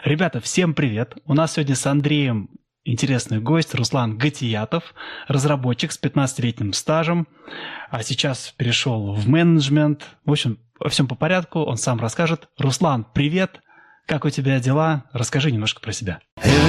Ребята, всем привет! У нас сегодня с Андреем интересный гость Руслан Гатиятов, разработчик с 15-летним стажем, а сейчас перешел в менеджмент. В общем, во всем по порядку, он сам расскажет. Руслан, привет! Как у тебя дела? Расскажи немножко про себя.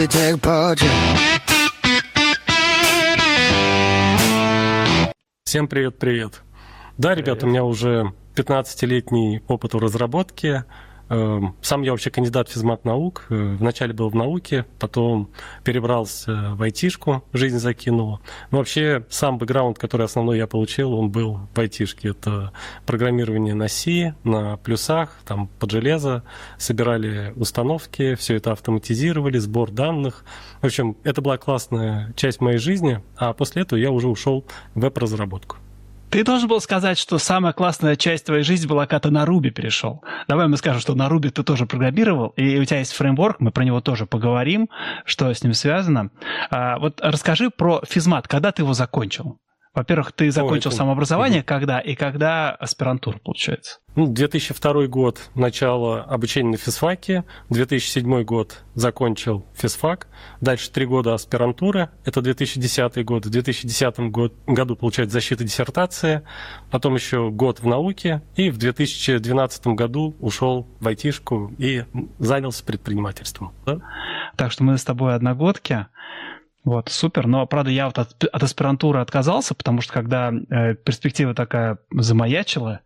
Всем привет-привет. Да, ребята, у меня уже 15-летний опыт в разработке. Сам я вообще кандидат физмат-наук. Вначале был в науке, потом перебрался в айтишку, жизнь закинула. Но вообще сам бэкграунд, который основной я получил, он был в айтишке. Это программирование на C, на плюсах, там под железо, собирали установки, все это автоматизировали, сбор данных. В общем, это была классная часть моей жизни, а после этого я уже ушел в веб-разработку. Ты должен был сказать, что самая классная часть твоей жизни была, когда ты на Ruby перешел. Давай мы скажем, что на Ruby ты тоже программировал, и у тебя есть фреймворк, мы про него тоже поговорим, что с ним связано. Вот расскажи про физмат, когда ты его закончил? Во-первых, ты закончил самообразование, когда, и когда аспирантура, получается? 2002 год – начало обучения на физфаке, 2007 год закончил физфак, дальше 3 года аспирантуры, это 2010 год, в 2010 году, получается, защита диссертации, потом еще год в науке, и в 2012 году ушел в айтишку и занялся предпринимательством. Да? Так что мы с тобой одногодки. Вот, супер. Но, правда, я вот от аспирантуры отказался, потому что когда перспектива такая замаячила,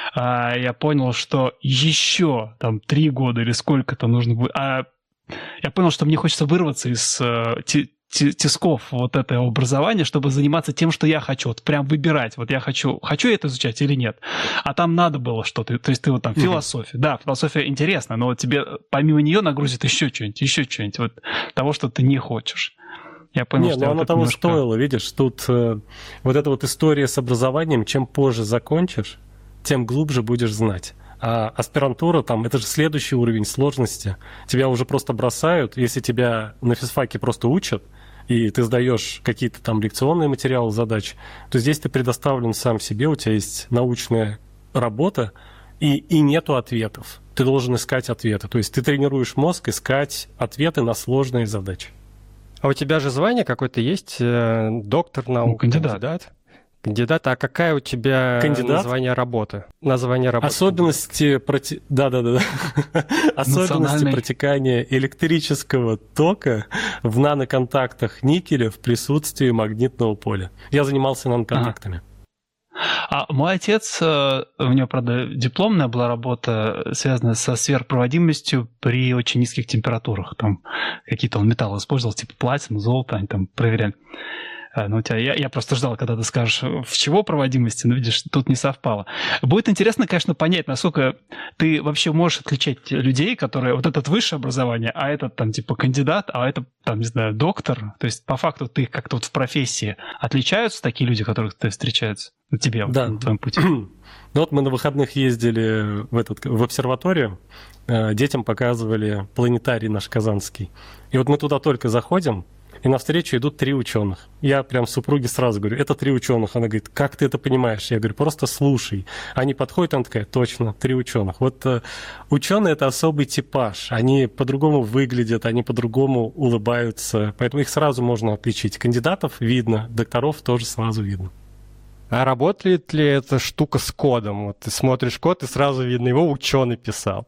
я понял, что еще там 3 года или сколько-то нужно будет... я понял, что мне хочется вырваться из тисков вот этого образования, чтобы заниматься тем, что я хочу. Вот прям выбирать. Вот я хочу это изучать или нет. А там надо было что-то. То есть ты вот там философия. Да, философия интересна, но тебе помимо нее нагрузит еще что-нибудь. Вот того, что ты не хочешь. Я понял, что оно того стоило, видишь, тут вот эта вот история с образованием, чем позже закончишь, тем глубже будешь знать. А аспирантура, там, это же следующий уровень сложности. Тебя уже просто бросают, если тебя на физфаке просто учат, и ты сдаешь какие-то там лекционные материалы, задачи, то здесь ты предоставлен сам себе, у тебя есть научная работа, и нету ответов. Ты должен искать ответы. То есть ты тренируешь мозг искать ответы на сложные задачи. А у тебя же звание какое-то есть? Доктор наук, кандидат? Кандидат. А какая у тебя название работы? Особенности Особенности протекания электрического тока в наноконтактах никеля в присутствии магнитного поля. Я занимался наноконтактами. А мой отец, у него, правда, дипломная была работа, связанная со сверхпроводимостью при очень низких температурах. Там какие-то он металлы использовал, типа платину, золото, они там проверяли. Ну, у тебя, я просто ждал, когда ты скажешь, в чего проводимости, но видишь, тут не совпало. Будет интересно, конечно, понять, насколько ты вообще можешь отличать людей, которые вот этот высшее образование, а этот там типа кандидат, а это там, не знаю, доктор. То есть по факту ты как-то вот в профессии отличаются такие люди, которых ты встречаются на тебе, да. На твоем пути? Ну вот мы на выходных ездили в обсерваторию, детям показывали планетарий наш казанский. И вот мы туда только заходим, и навстречу идут 3 ученых. Я прям супруге сразу говорю, это 3 ученых. Она говорит, как ты это понимаешь? Я говорю, просто слушай. Они подходят, она такая, точно, 3 ученых. Вот ученые – это особый типаж. Они по-другому выглядят, они по-другому улыбаются. Поэтому их сразу можно отличить. Кандидатов видно, докторов тоже сразу видно. А работает ли эта штука с кодом? Вот ты смотришь код, и сразу видно, его ученый писал.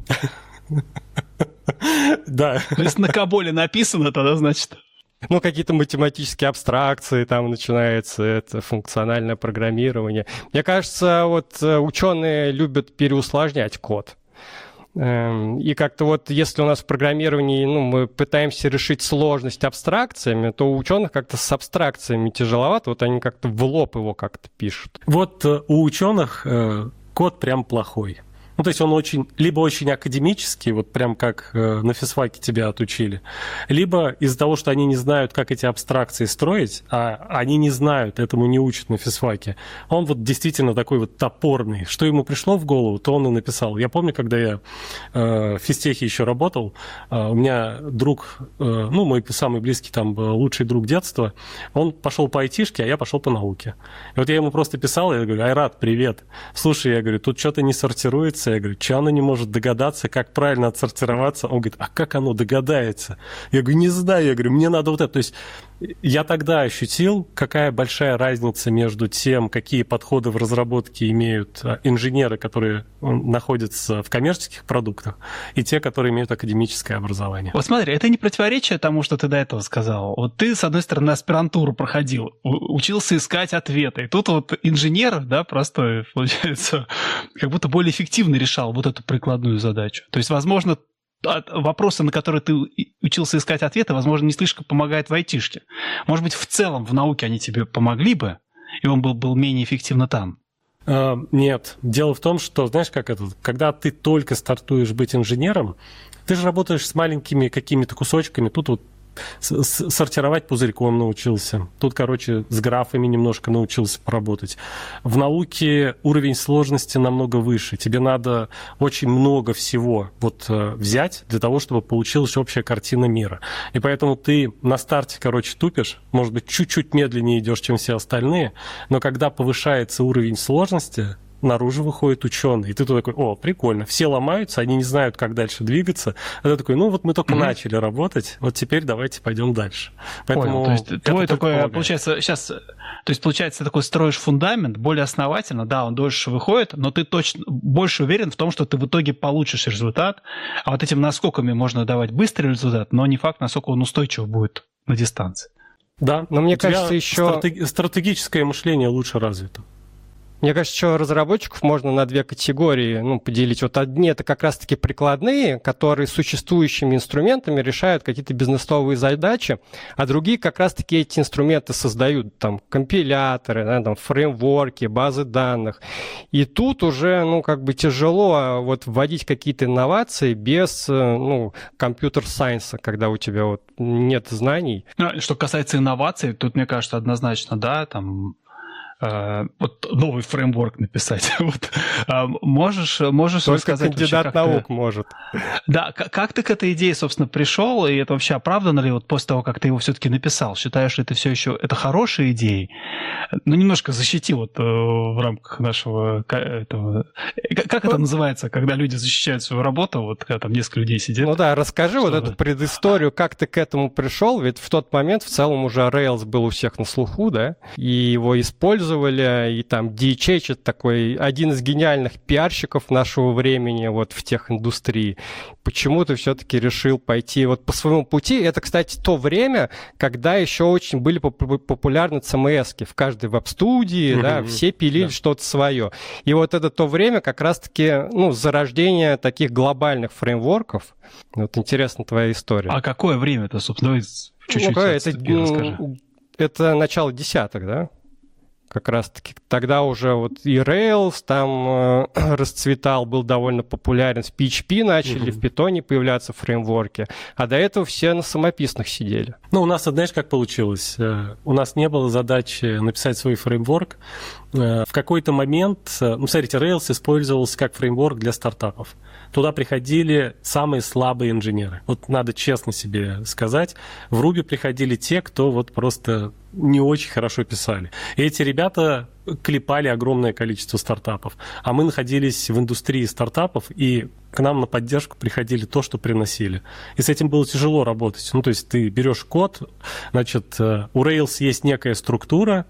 Да. То есть на Каболе написано тогда, значит... Ну, какие-то математические абстракции, там начинается это функциональное программирование. Мне кажется, вот ученые любят переусложнять код. И как-то вот, если у нас в программировании, мы пытаемся решить сложность абстракциями, то у ученых как-то с абстракциями тяжеловато, вот они как-то в лоб его как-то пишут. Вот у ученых код прям плохой. Ну, то есть он либо очень академический, вот прям как на физфаке тебя отучили, либо из-за того, что они не знают, как эти абстракции строить, а они не знают, этому не учат на физфаке, он вот действительно такой вот топорный. Что ему пришло в голову, то он и написал. Я помню, когда я в физтехе еще работал, у меня друг, мой самый близкий там лучший друг детства, он пошел по айтишке, а я пошел по науке. И вот я ему просто писал, я говорю, Айрат, привет. Слушай, я говорю, тут что-то не сортируется, Я говорю, что оно не может догадаться, как правильно отсортироваться? Он говорит, а как оно догадается? Я говорю, не знаю. Я говорю, мне надо вот это. То есть я тогда ощутил, какая большая разница между тем, какие подходы в разработке имеют инженеры, которые находятся в коммерческих продуктах, и те, которые имеют академическое образование. Вот смотри, это не противоречие тому, что ты до этого сказал. Вот ты, с одной стороны, аспирантуру проходил, учился искать ответы. И тут вот инженер, да, простой, получается, как будто более эффективно решал вот эту прикладную задачу. То есть, возможно, вопросы, на которые ты учился искать ответы, возможно, не слишком помогают в айтишке. Может быть, в целом в науке они тебе помогли бы, и он был менее эффективно там. Нет. Дело в том, что, знаешь, как это, когда ты только стартуешь быть инженером, ты же работаешь с маленькими какими-то кусочками. Тут вот сортировать пузырьком научился. Тут, короче, с графами немножко научился поработать. В науке уровень сложности намного выше. Тебе надо очень много всего вот взять для того, чтобы получилась общая картина мира. И поэтому ты на старте, короче, тупишь, может быть, чуть-чуть медленнее идешь, чем все остальные, но когда повышается уровень сложности, наружу выходит ученый. И ты тут такой, о, прикольно, все ломаются, они не знают, как дальше двигаться. А ты такой, ну вот мы только начали работать, вот теперь давайте пойдем дальше. Поэтому то есть твой такой, получается, сейчас, то есть, получается, ты такой строишь фундамент более основательно, да, он дольше выходит, но ты точно больше уверен в том, что ты в итоге получишь результат, а вот этим наскоками можно давать быстрый результат, но не факт, насколько он устойчив будет на дистанции. Да, но мне кажется, еще стратегическое мышление лучше развито. Мне кажется, что разработчиков можно на две категории поделить. Вот одни это как раз-таки прикладные, которые существующими инструментами решают какие-то бизнесовые задачи, а другие как раз-таки эти инструменты создают, там, компиляторы, да, там, фреймворки, базы данных. И тут уже, тяжело вот вводить какие-то инновации без, компьютер-сайенса, когда у тебя вот нет знаний. Что касается инноваций, тут, мне кажется, однозначно, да, там... вот новый фреймворк написать. Вот. Можешь только рассказать... кандидат вообще, наук может. Да, как ты к этой идее, собственно, пришел, и это вообще оправдано ли вот после того, как ты его все-таки написал? Считаешь ли ты все еще это хорошей идеей? Немножко защити вот в рамках нашего этого... Как это называется, когда люди защищают свою работу, вот когда там несколько людей сидят? Ну да, расскажи вот эту предысторию, как ты к этому пришел, ведь в тот момент в целом уже Rails был у всех на слуху, да, и его использовали, и там DHH, это такой один из гениальных пиарщиков нашего времени вот в техиндустрии. Почему ты все-таки решил пойти вот по своему пути? Это, кстати, то время, когда еще очень были популярны CMS-ки в каждой веб-студии, да, все пилили что-то свое. И вот это то время как раз-таки, зарождение таких глобальных фреймворков. Вот интересна твоя история. А какое время-то, собственно? Давай чуть-чуть расскажи. Это начало десятых, да? Как раз-таки тогда уже вот и Rails там расцветал, был довольно популярен. С PHP начали, в Python появляться фреймворки. А до этого все на самописных сидели. У нас, знаешь, как получилось? У нас не было задачи написать свой фреймворк. В какой-то момент, смотрите, Rails использовался как фреймворк для стартапов. Туда приходили самые слабые инженеры. Вот надо честно себе сказать. В Ruby приходили те, кто вот просто не очень хорошо писали. И эти ребята клепали огромное количество стартапов. А мы находились в индустрии стартапов, и к нам на поддержку приходили то, что приносили. И с этим было тяжело работать. То есть ты берешь код, значит, у Rails есть некая структура,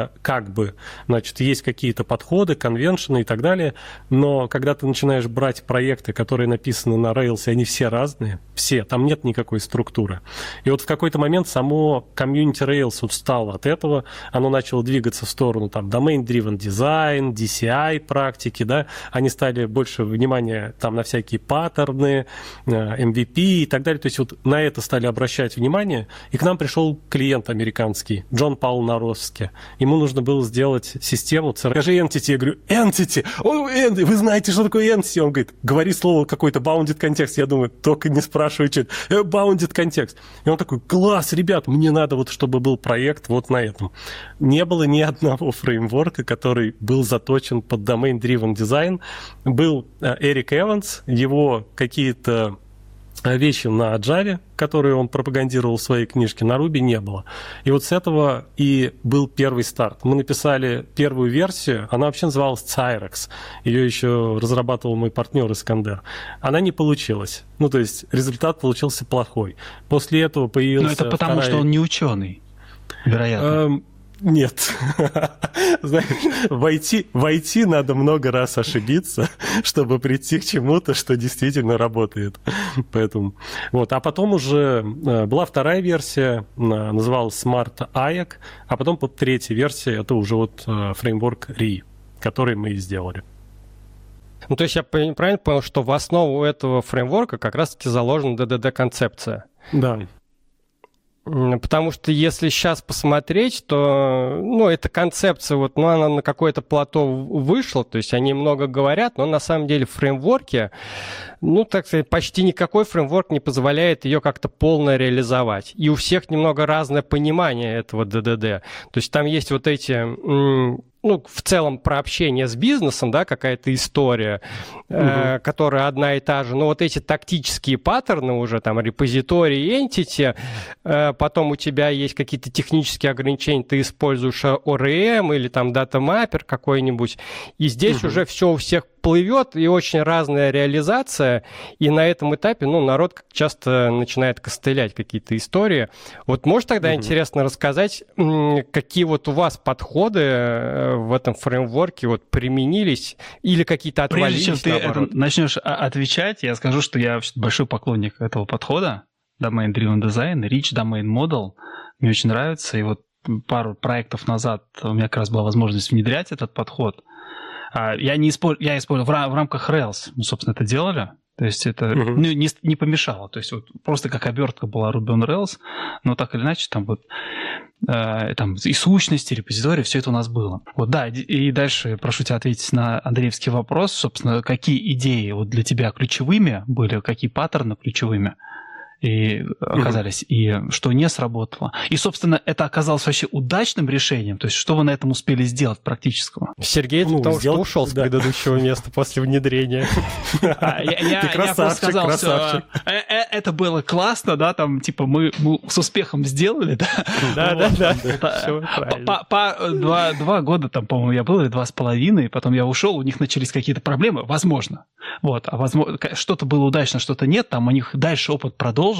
значит, есть какие-то подходы, конвеншены и так далее, но когда ты начинаешь брать проекты, которые написаны на Rails, и они все разные, там нет никакой структуры. И вот в какой-то момент само комьюнити Rails устало от этого, оно начало двигаться в сторону там domain-driven design, DCI практики, да, они стали больше внимания там на всякие паттерны, MVP и так далее, то есть вот на это стали обращать внимание, и к нам пришел клиент американский, Джон Паул Наровски. Ему нужно было сделать систему, скажи Entity, я говорю, Entity, вы знаете, что такое Entity? Он говорит, говори слово какой-то bounded контекст, я думаю, только не спрашивай, что это, bounded контекст. И он такой, класс, ребят, мне надо вот, чтобы был проект вот на этом. Не было ни одного фреймворка, который был заточен под domain-driven design. Был Эрик Эванс, его какие-то вещи на Java, которые он пропагандировал в своей книжке, на Ruby не было. И вот с этого и был первый старт. Мы написали первую версию, она вообще называлась Cyrex. Ее еще разрабатывал мой партнер Искандер. Она не получилась. Ну, то есть результат получился плохой. После этого появился... Но это потому, что он не ученый, вероятно. Нет. Знаешь, в IT надо много раз ошибиться, чтобы прийти к чему-то, что действительно работает. Поэтому вот. А потом уже была вторая версия, называлась Smart AYAC, а потом третья версия, это уже вот фреймворк RE, который мы и сделали. Ну, то есть я правильно понял, что в основу этого фреймворка как раз-таки заложена DDD-концепция? Да. Потому что если сейчас посмотреть, то, ну, эта концепция, вот, ну, она на какое-то плато вышла, то есть они много говорят, но на самом деле в фреймворке, ну, так сказать, почти никакой фреймворк не позволяет ее как-то полно реализовать. И у всех немного разное понимание этого DDD. То есть там есть вот эти... ну, в целом про общение с бизнесом, да, какая-то история, которая одна и та же, но вот эти тактические паттерны уже, там, репозиторий, entity, потом у тебя есть какие-то технические ограничения, ты используешь ORM или там дата-маппер какой-нибудь, и здесь уже все у всех плывет, и очень разная реализация, и на этом этапе, ну, народ часто начинает костылять какие-то истории. Вот можешь тогда интересно рассказать, какие вот у вас подходы в этом фреймворке вот применились или какие-то отвалились? Прежде чем ты начнешь отвечать, я скажу, что я большой поклонник этого подхода, Domain Driven Design, Rich Domain Model, мне очень нравится, и вот пару проектов назад у меня как раз была возможность внедрять этот подход. Я использовал в рамках Rails, мы, собственно, это делали. То есть это не помешало. То есть вот просто как обертка была Ruby on Rails, но так или иначе там вот там и сущности, и репозитории, все это у нас было. Вот, да, и дальше прошу тебя ответить на Андреевский вопрос. Собственно, какие идеи вот для тебя ключевыми были, какие паттерны ключевыми и оказались, и что не сработало. И, собственно, это оказалось вообще удачным решением. То есть, что вы на этом успели сделать практического? Сергей, потому что ушел с предыдущего места после внедрения. Я просто сказал, что это было классно, да, там, типа, мы с успехом сделали, да. Да. 2 года там, по-моему, я был, или 2,5, потом я ушел, у них начались какие-то проблемы, возможно. Вот, а возможно, что-то было удачно, что-то нет, там у них дальше опыт продолжился,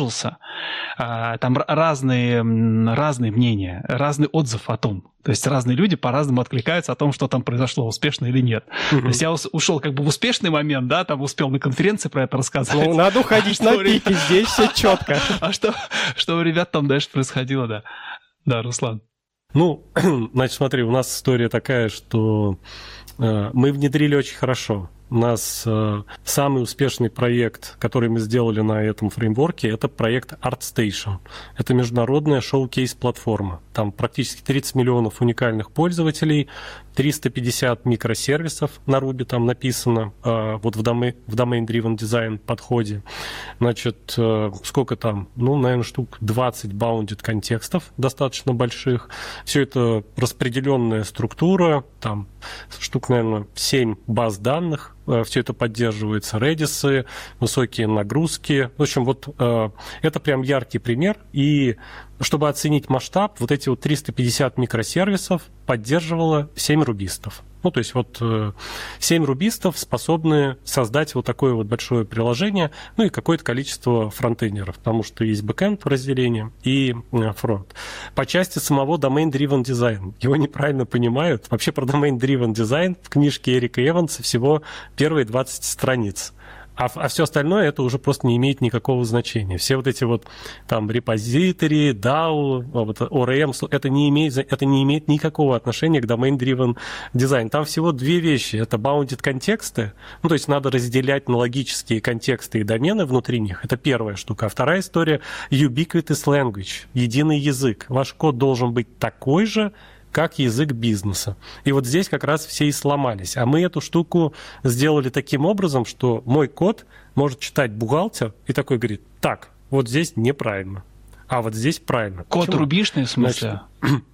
там разные мнения, разный отзыв о том. То есть разные люди по-разному откликаются о том, что там произошло, успешно или нет. То есть я ушел как бы в успешный момент, да, там успел на конференции про это рассказать. Ну, надо уходить на пике, здесь все четко. А что у ребят там дальше происходило, да? Да, Руслан. Ну, значит, смотри, у нас история такая, что мы внедрили очень хорошо. У нас самый успешный проект, который мы сделали на этом фреймворке, это проект ArtStation. Это международная шоу-кейс-платформа. Там практически 30 миллионов уникальных пользователей, 350 микросервисов на Ruby там написано, вот в Domain-Driven Design подходе. Значит, сколько там? Ну, наверное, штук 20 bounded контекстов, достаточно больших. Все это распределенная структура, там штук, наверное, 7 баз данных. Все это поддерживается, Redis, высокие нагрузки. В общем, вот это прям яркий пример. И чтобы оценить масштаб, вот эти вот 350 микросервисов поддерживало 7 рубистов. Ну, то есть вот 7 рубистов способны создать вот такое вот большое приложение, ну и какое-то количество фронтендеров, потому что есть бэкэнд разделение и фронт. По части самого Domain-Driven Design, его неправильно понимают. Вообще про Domain-Driven Design в книжке Эрика Эванса всего первые 20 страниц. А все остальное это уже просто не имеет никакого значения. Все вот эти вот там репозитории, DAO, вот, ORM, это не имеет никакого отношения к Domain-Driven Design. Там всего 2 вещи. Это bounded контексты, ну, то есть надо разделять на логические контексты и домены внутри них. Это первая штука. А вторая история – ubiquitous language, единый язык. Ваш код должен быть такой же, как язык бизнеса. И вот здесь как раз все и сломались. А мы эту штуку сделали таким образом, что мой код может читать бухгалтер и такой говорит, так, вот здесь неправильно, а вот здесь правильно. Код рубишный в смысле?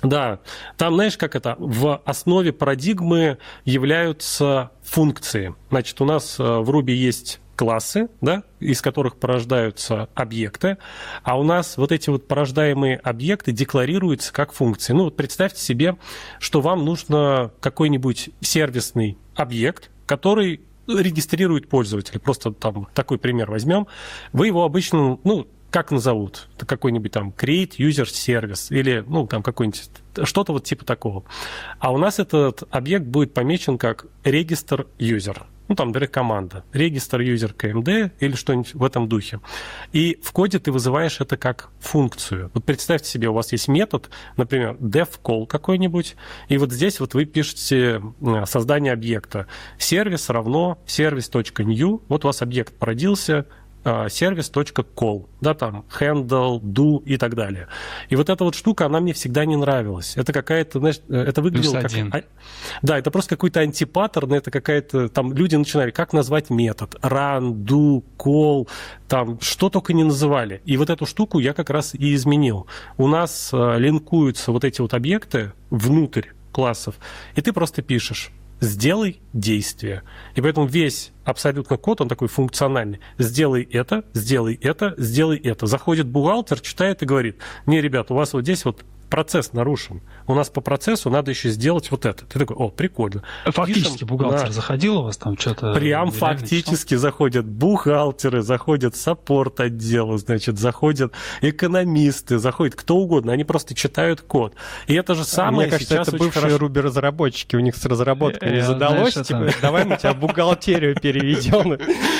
Да, там, знаешь, как это, в основе парадигмы являются функции. Значит, у нас в Ruby есть классы, да, из которых порождаются объекты, а у нас вот эти вот порождаемые объекты декларируются как функции. Ну, вот представьте себе, что вам нужно какой-нибудь сервисный объект, который регистрирует пользователя. Просто там такой пример возьмем. Вы его обычно, как назовут? Это какой-нибудь там create user service или, там какой-нибудь, что-то вот типа такого. А у нас этот объект будет помечен как register user. Там, например, команда. Register user KMD или что-нибудь в этом духе. И в коде ты вызываешь это как функцию. Вот представьте себе, у вас есть метод, например, dev-call какой-нибудь, и вот здесь вот вы пишете создание объекта. Сервис равно service.new. Вот у вас объект породился, service.call, да, там, handle, do и так далее. И вот эта вот штука, она мне всегда не нравилась. Это какая-то, знаешь, это выглядело как... Да, это просто какой-то антипаттерн, это какая-то... Там люди начинали, как назвать метод? Run, do, call, там, что только не называли. И вот эту штуку я как раз и изменил. У нас линкуются вот эти вот объекты внутрь классов, и ты просто пишешь «сделай действие». И поэтому весь абсолютно код, он такой функциональный. Сделай это, сделай это, сделай это. Заходит бухгалтер, читает и говорит: не, ребят, у вас вот здесь вот процесс нарушен. У нас по процессу надо еще сделать вот это. Ты такой: о, прикольно. Фактически бухгалтер заходил у вас там что-то? Прям фактически заходят бухгалтеры, заходят саппорт отделы, значит, заходят экономисты, заходит кто угодно. Они просто читают код. И это же самое. Мне кажется, это бывшие Ruby-разработчики. У них с разработкой не задалось. Типа, давай мы тебя в бухгалтерию переведем.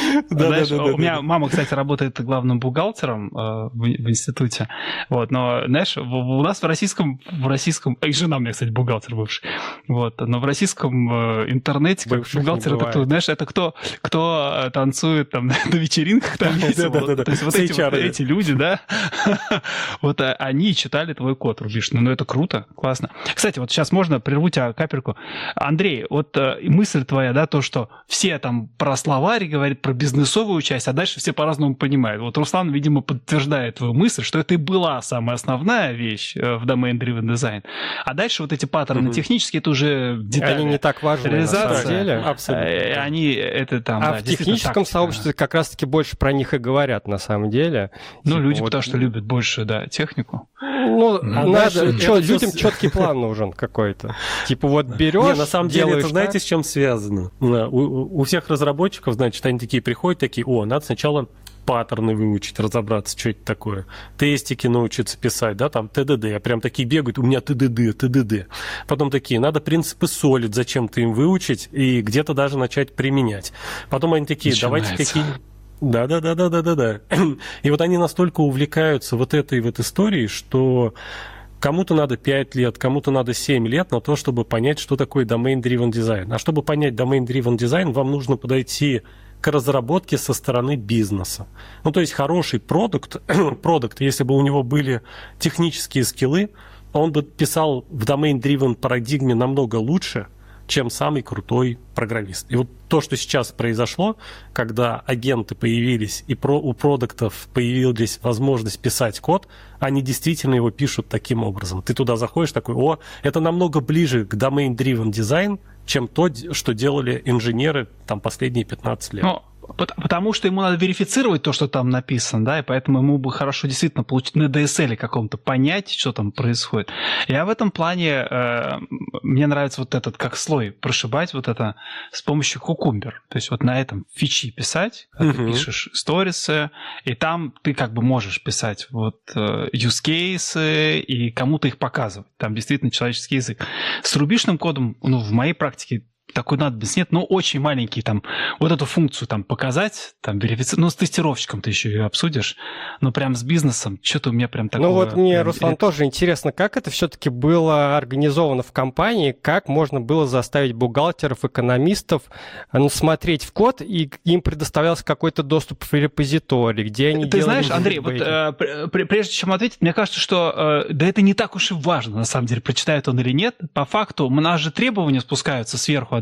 У меня мама, кстати, работает главным бухгалтером в институте. Вот, но, знаешь, у нас в российском, и жена у меня, кстати, бухгалтер бывший, вот, но в российском интернете бухгалтер это кто, знаешь, это кто танцует там на вечеринках, там весело. То есть вот эти люди, да, вот они читали твой код рубишный. Ну, это круто, классно. Кстати, вот сейчас можно прерву тебя капельку. Андрей, вот мысль твоя, да, то, что все там про словарь говорят, про бизнесовую часть, а дальше все по-разному понимают. Вот Руслан, видимо, подтверждает твою мысль, что это и была самая основная вещь в Domain-Driven Design. А дальше вот эти паттерны технические, это уже детали. Они не так важны, на самом деле. Абсолютно. Они это там, в техническом сообществе как раз-таки больше про них и говорят, на самом деле. Ну, люди потому что любят больше, да, технику. Ну, надо, людям четкий план нужен какой-то. Типа вот берешь, на самом деле, это знаете, с чем связано? У всех разработчиков, значит, они такие приходят, такие: о, надо сначала паттерны выучить, разобраться, что это такое. Тестики научиться писать, да, там ТДД. Прям такие бегают: у меня ТДД. Потом такие: надо принципы Solid зачем-то им выучить и где-то даже начать применять. Потом они такие: давайте какие-нибудь... Да. И вот они настолько увлекаются вот этой вот историей, что кому-то надо 5 лет, кому-то надо 7 лет на то, чтобы понять, что такое Domain-Driven Design. А чтобы понять Domain-Driven Design, вам нужно подойти к разработке со стороны бизнеса. Ну, то есть хороший продукт, если бы у него были технические скиллы, он бы писал в Domain-Driven парадигме намного лучше, чем самый крутой программист. И вот то, что сейчас произошло, когда агенты появились и у продуктов появилась возможность писать код, они действительно его пишут таким образом. Ты туда заходишь такой: о, это намного ближе к Domain-Driven Design, чем то, что делали инженеры там последние 15 лет. Потому что ему надо верифицировать то, что там написано, да, и поэтому ему бы хорошо действительно получить на DSL каком-то понять, что там происходит. Я в этом плане, мне нравится вот этот как слой прошибать вот это с помощью Cucumber. То есть вот на этом фичи писать, ты пишешь сторисы, и там ты как бы можешь писать вот use cases и кому-то их показывать. Там действительно человеческий язык. С рубишным кодом, в моей практике такой надобности нет, но очень маленький там, вот эту функцию там показать, там верифицировать, с тестировщиком ты еще ее обсудишь, но прям с бизнесом, что-то у меня прям такое... Ну вот мне, Руслан, тоже интересно, как это все-таки было организовано в компании, как можно было заставить бухгалтеров, экономистов смотреть в код, и им предоставлялся какой-то доступ в репозиторий, где они Ты знаешь, Андрей, вот прежде чем ответить, мне кажется, что да это не так уж и важно, на самом деле, прочитает он или нет. По факту у нас же требования спускаются сверху от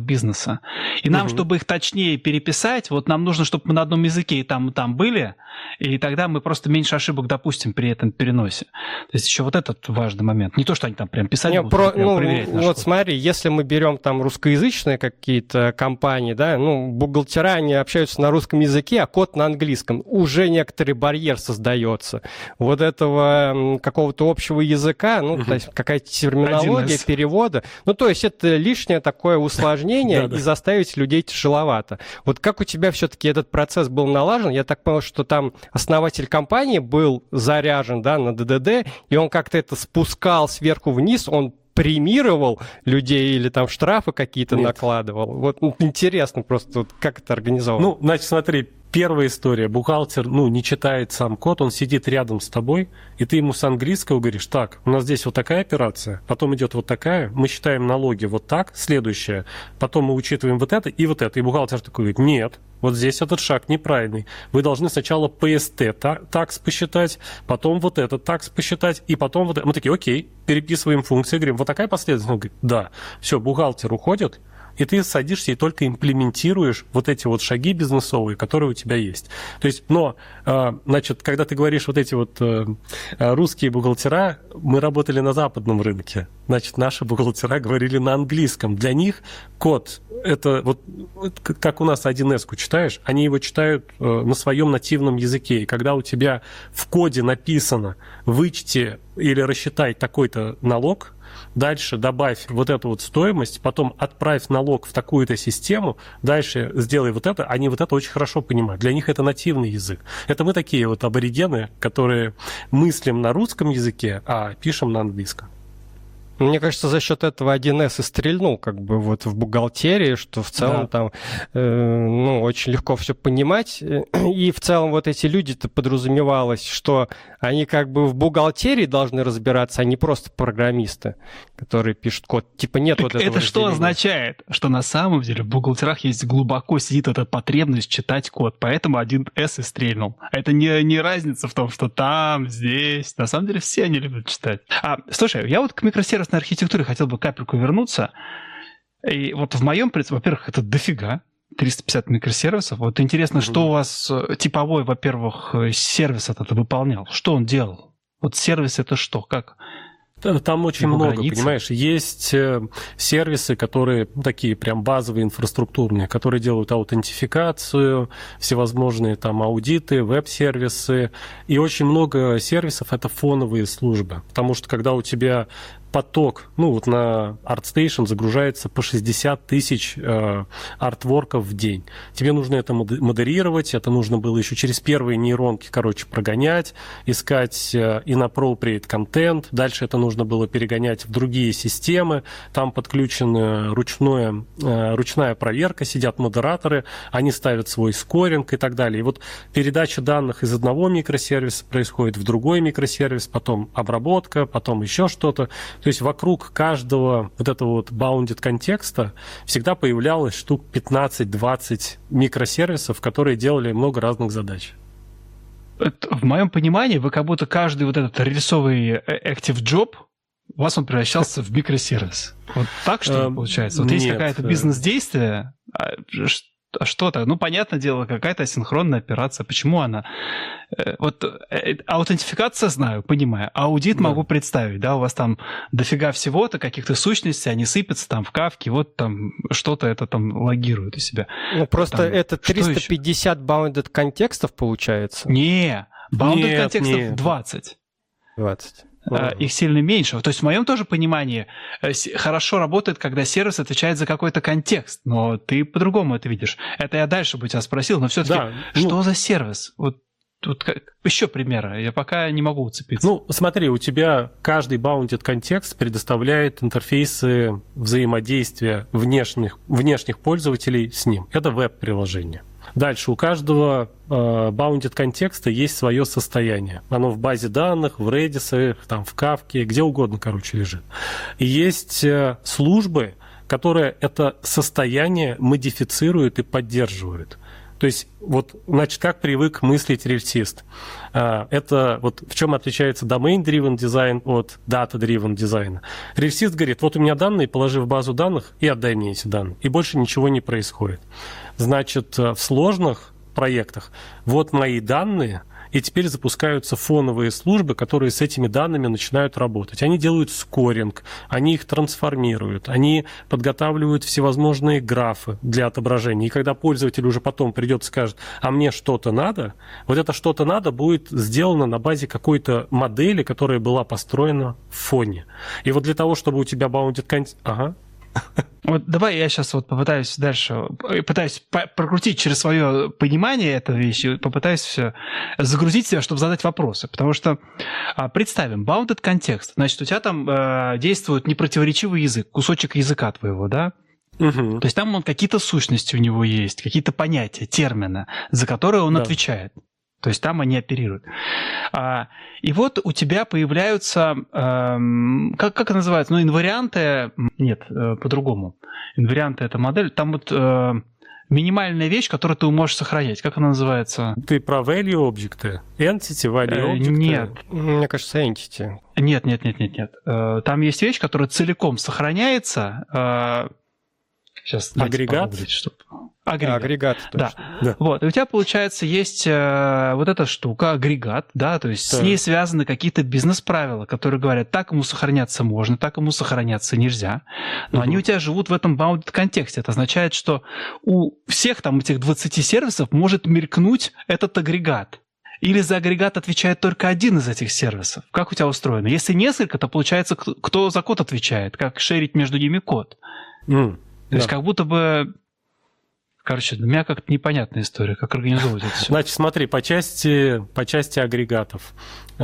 от бизнеса. И нам, чтобы их точнее переписать, вот нам нужно, чтобы мы на одном языке и там были, и тогда мы просто меньше ошибок допустим при этом переносе. То есть еще вот этот важный момент. Не то, что они там прям писать будут, проверять. Вот смотри, если мы берем там русскоязычные какие-то компании, да, бухгалтера, они общаются на русском языке, а код на английском. Уже некоторый барьер создается. Вот этого какого-то общего языка, то есть какая-то терминология, перевода. То есть это лишнее такое усложнение, и заставить людей тяжеловато. Вот как у тебя все-таки этот процесс был налажен? Я так понял, что там основатель компании был заряжен, да, на ДДД, и он как-то это спускал сверху вниз, он премировал людей или там штрафы какие-то накладывал. Вот интересно просто, как это организовано. Значит, смотри, первая история. Бухгалтер, не читает сам код, он сидит рядом с тобой, и ты ему с английского говоришь: так, у нас здесь вот такая операция, потом идет вот такая, мы считаем налоги вот так, следующее, потом мы учитываем вот это и вот это. И бухгалтер такой говорит: нет, вот здесь этот шаг неправильный. Вы должны сначала ПСТ такс посчитать, потом вот этот такс посчитать, и потом вот это. Мы такие: окей, переписываем функции, говорим: вот такая последовательность. Он говорит: да. Все, бухгалтер уходит, и ты садишься и только имплементируешь вот эти вот шаги бизнесовые, которые у тебя есть. То есть, значит, когда ты говоришь вот эти вот русские бухгалтера, мы работали на западном рынке. Значит, наши бухгалтера говорили на английском. Для них код, это вот как у нас 1С-ку читаешь, они его читают на своем нативном языке. И когда у тебя в коде написано: вычти или рассчитай такой-то налог, дальше добавь вот эту вот стоимость, потом отправь налог в такую-то систему, дальше сделай вот это, они вот это очень хорошо понимают. Для них это нативный язык. Это мы такие вот аборигены, которые мыслим на русском языке, а пишем на английском. Мне кажется, за счет этого 1С и стрельнул вот в бухгалтерии, что в целом там очень легко все понимать. И в целом вот эти люди-то подразумевалось, что они как бы в бухгалтерии должны разбираться, а не просто программисты, которые пишут код. Типа нет так вот этого это разделения. Что означает? Что на самом деле в бухгалтерах есть глубоко сидит эта потребность читать код, поэтому 1С и стрельнул. Это не разница в том, что там, здесь. На самом деле все они любят читать. Слушай, я вот к микросервисной архитектуре хотел бы капельку вернуться. И вот в моем принципе, во-первых, это дофига. 350 микросервисов. Вот интересно, что у вас типовой, во-первых, сервис этот выполнял? Что он делал? Вот сервис это что? Как? Там очень много, понимаешь, есть сервисы, которые такие прям базовые, инфраструктурные, которые делают аутентификацию, всевозможные там аудиты, веб-сервисы, и очень много сервисов — это фоновые службы, потому что когда у тебя поток, вот на ArtStation загружается по 60 тысяч артворков в день. Тебе нужно это модерировать, это нужно было еще через первые нейронки, прогонять, искать inappropriate content, дальше это нужно было перегонять в другие системы, там подключена ручная проверка, сидят модераторы, они ставят свой скоринг и так далее. И вот передача данных из одного микросервиса происходит в другой микросервис, потом обработка, потом еще что-то. То есть вокруг каждого вот этого вот bounded контекста всегда появлялось штук 15-20 микросервисов, которые делали много разных задач. В моем понимании, вы как будто каждый вот этот рельсовый active job, у вас он превращался в микросервис. Вот так, что ли, получается? Вот есть какое-то бизнес-действие, что-то, понятное дело, какая-то асинхронная операция. Почему она? Вот аутентификация знаю, понимаю. Аудит могу представить, да, у вас там дофига всего-то, каких-то сущностей, они сыпятся там в кавке, вот там что-то это там логирует у себя. Просто там, это 350 bounded контекстов получается? Не, bounded контекстов 20. 20. Их сильно меньше. То есть в моем тоже понимании хорошо работает, когда сервис отвечает за какой-то контекст, но ты по-другому это видишь. Это я дальше бы тебя спросил, но все-таки что за сервис? Вот тут еще примеры, я пока не могу уцепиться. Смотри, у тебя каждый bounded контекст предоставляет интерфейсы взаимодействия внешних пользователей с ним. Это веб-приложение. Дальше у каждого bounded контекста есть свое состояние. Оно в базе данных, в Redis, там, в Kafka, где угодно, лежит. И есть службы, которые это состояние модифицируют и поддерживают. То есть, вот, значит, как привык мыслить рельсист? Это вот в чем отличается domain-driven дизайн от data-driven дизайна. Рельсист говорит, вот у меня данные, положи в базу данных и отдай мне эти данные. И больше ничего не происходит. Значит, в сложных проектах вот мои данные, и теперь запускаются фоновые службы, которые с этими данными начинают работать. Они делают скоринг, они их трансформируют, они подготавливают всевозможные графы для отображения. И когда пользователь уже потом придет и скажет, а мне что-то надо, вот это что-то надо будет сделано на базе какой-то модели, которая была построена в фоне. И вот для того, чтобы у тебя bounded context... Ага. Вот давай я сейчас вот попытаюсь дальше, прокрутить через свое понимание этой вещи, попытаюсь все загрузить себя, чтобы задать вопросы. Потому что, представим, bounded context, значит, у тебя там действует непротиворечивый язык, кусочек языка твоего, да? Угу. То есть там какие-то сущности у него есть, какие-то понятия, термины, за которые он отвечает. То есть там они оперируют. И вот у тебя появляются, как это называется, инварианты, нет, по-другому. Инварианты – это модель, там вот минимальная вещь, которую ты можешь сохранять. Как она называется? Ты про value объекты? Entity, value объекты? Нет. Мне кажется, entity. Нет. Там есть вещь, которая целиком сохраняется. Сейчас агрегат? Агрегат, точно. Да. Вот. И у тебя, получается, есть вот эта штука, агрегат, да, то есть с ней связаны какие-то бизнес-правила, которые говорят, так ему сохраняться можно, так ему сохраняться нельзя, но они у тебя живут в этом bounded контексте. Это означает, что у всех там этих 20 сервисов может мелькнуть этот агрегат. Или за агрегат отвечает только один из этих сервисов. Как у тебя устроено? Если несколько, то получается, кто за код отвечает, как шерить между ними код. То есть как будто бы... Короче, для меня как-то непонятная история, как организовывать это все. Значит, смотри, по части агрегатов.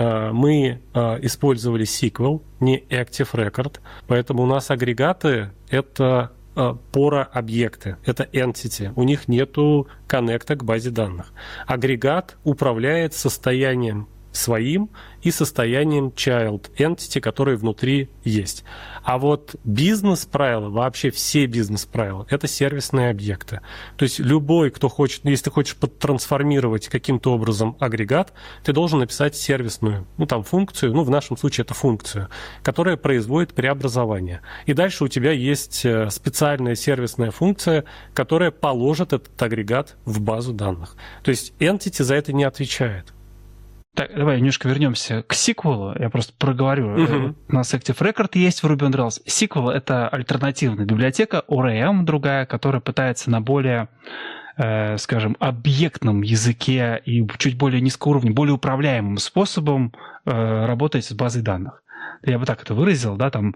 Мы использовали SQL, не Active Record, поэтому у нас агрегаты – это пора-объекты, это entity. У них нету коннекта к базе данных. Агрегат управляет состоянием своим и состоянием child entity, которые внутри есть. А вот бизнес-правила, вообще все бизнес-правила, это сервисные объекты. То есть любой, кто хочет, если ты хочешь подтрансформировать каким-то образом агрегат, ты должен написать сервисную, функцию, в нашем случае это функцию, которая производит преобразование. И дальше у тебя есть специальная сервисная функция, которая положит этот агрегат в базу данных. То есть entity за это не отвечает. Так, давай немножко вернемся к SQL. Я просто проговорю. У нас Active Record есть в Ruby on Rails. SQL — это альтернативная библиотека, ORM другая, которая пытается на более, скажем, объектном языке и чуть более низкоуровневым, более управляемым способом работать с базой данных. Я бы так это выразил, да, там...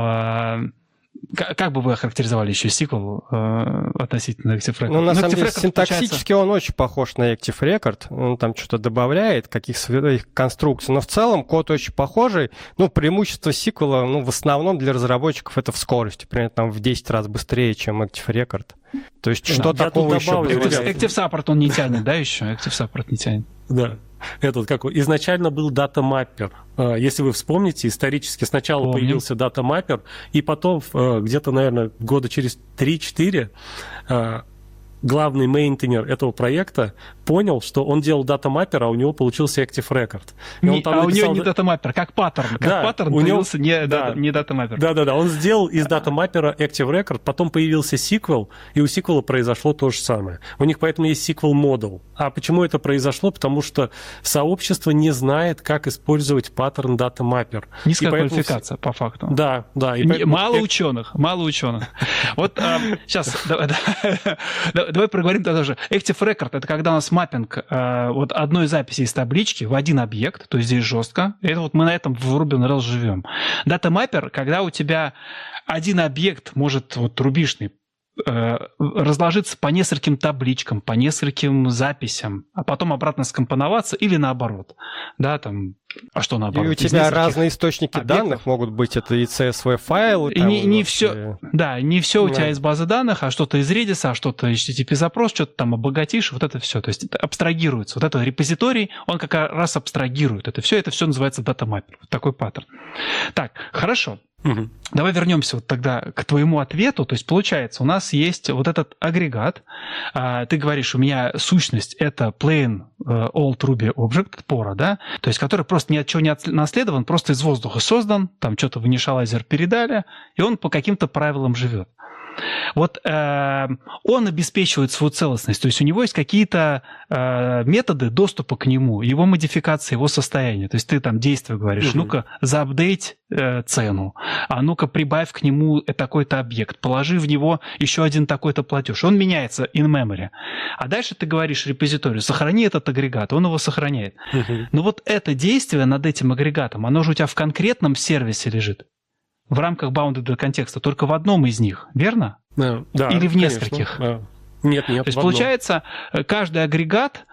Как бы вы охарактеризовали еще SQL относительно Active Record? На самом деле, синтаксически он очень похож на Active Record. Он там что-то добавляет, каких-то своих конструкций. Но в целом код очень похожий. Преимущество SQL, в основном для разработчиков это в скорости. Примерно там в 10 раз быстрее, чем Active Record. То есть что такого еще? Active Support он не тянет, да, еще? Active Support не тянет. Да. Изначально был дата-маппер. Если вы вспомните, исторически сначала появился дата-маппер, и потом где-то, наверное, года через 3-4 главный мейнтейнер этого проекта понял, что он делал дата-маппер, а у него получился Active Record. У него не дата-маппер, как паттерн. Как паттерн появился не дата-маппер. Да. Он сделал из дата-маппера Active Record, потом появился SQL, и у SQL произошло то же самое. У них поэтому есть SQL Model. А почему это произошло? Потому что сообщество не знает, как использовать паттерн дата-маппер. Низкая квалификация, по факту. Да. Мало ученых. Вот сейчас... Давай проговорим тогда же. Active Record — это когда у нас маппинг вот одной записи из таблички в один объект, то есть здесь жестко. Это вот мы на этом в Ruby on Rails живем. Data Mapper, когда у тебя один объект может, рубишный, разложиться по нескольким табличкам, по нескольким записям, а потом обратно скомпоноваться или наоборот. Да, там... А что наоборот? И у тебя разные источники данных могут быть. Это и CSV-файлы. И не все, не все у тебя из базы данных, а что-то из Redis, а что-то HTTP-запрос, что-то там обогатишь, вот это все. То есть это абстрагируется. Вот этот репозиторий, он как раз абстрагирует это все называется дата-маппер. Вот такой паттерн. Так, хорошо. Давай вернемся вот тогда к твоему ответу. То есть, получается, у нас есть вот этот агрегат. Ты говоришь, у меня сущность — это plain old Ruby object, пора, да? То есть, который просто ни от чего не наследован, просто из воздуха создан, там что-то в initializer передали, и он по каким-то правилам живет. Вот он обеспечивает свою целостность, то есть у него есть какие-то методы доступа к нему, его модификации, его состояния. То есть ты там действие говоришь, ну-ка заапдейт цену, а ну-ка прибавь к нему такой-то объект, положи в него еще один такой-то платеж. Он меняется in memory. А дальше ты говоришь репозиторию, сохрани этот агрегат, он его сохраняет. Но вот это действие над этим агрегатом, оно же у тебя в конкретном сервисе лежит. В рамках bounded контекста, только в одном из них, верно? Да, или в нескольких? Конечно. Нет, То есть, получается, каждый агрегат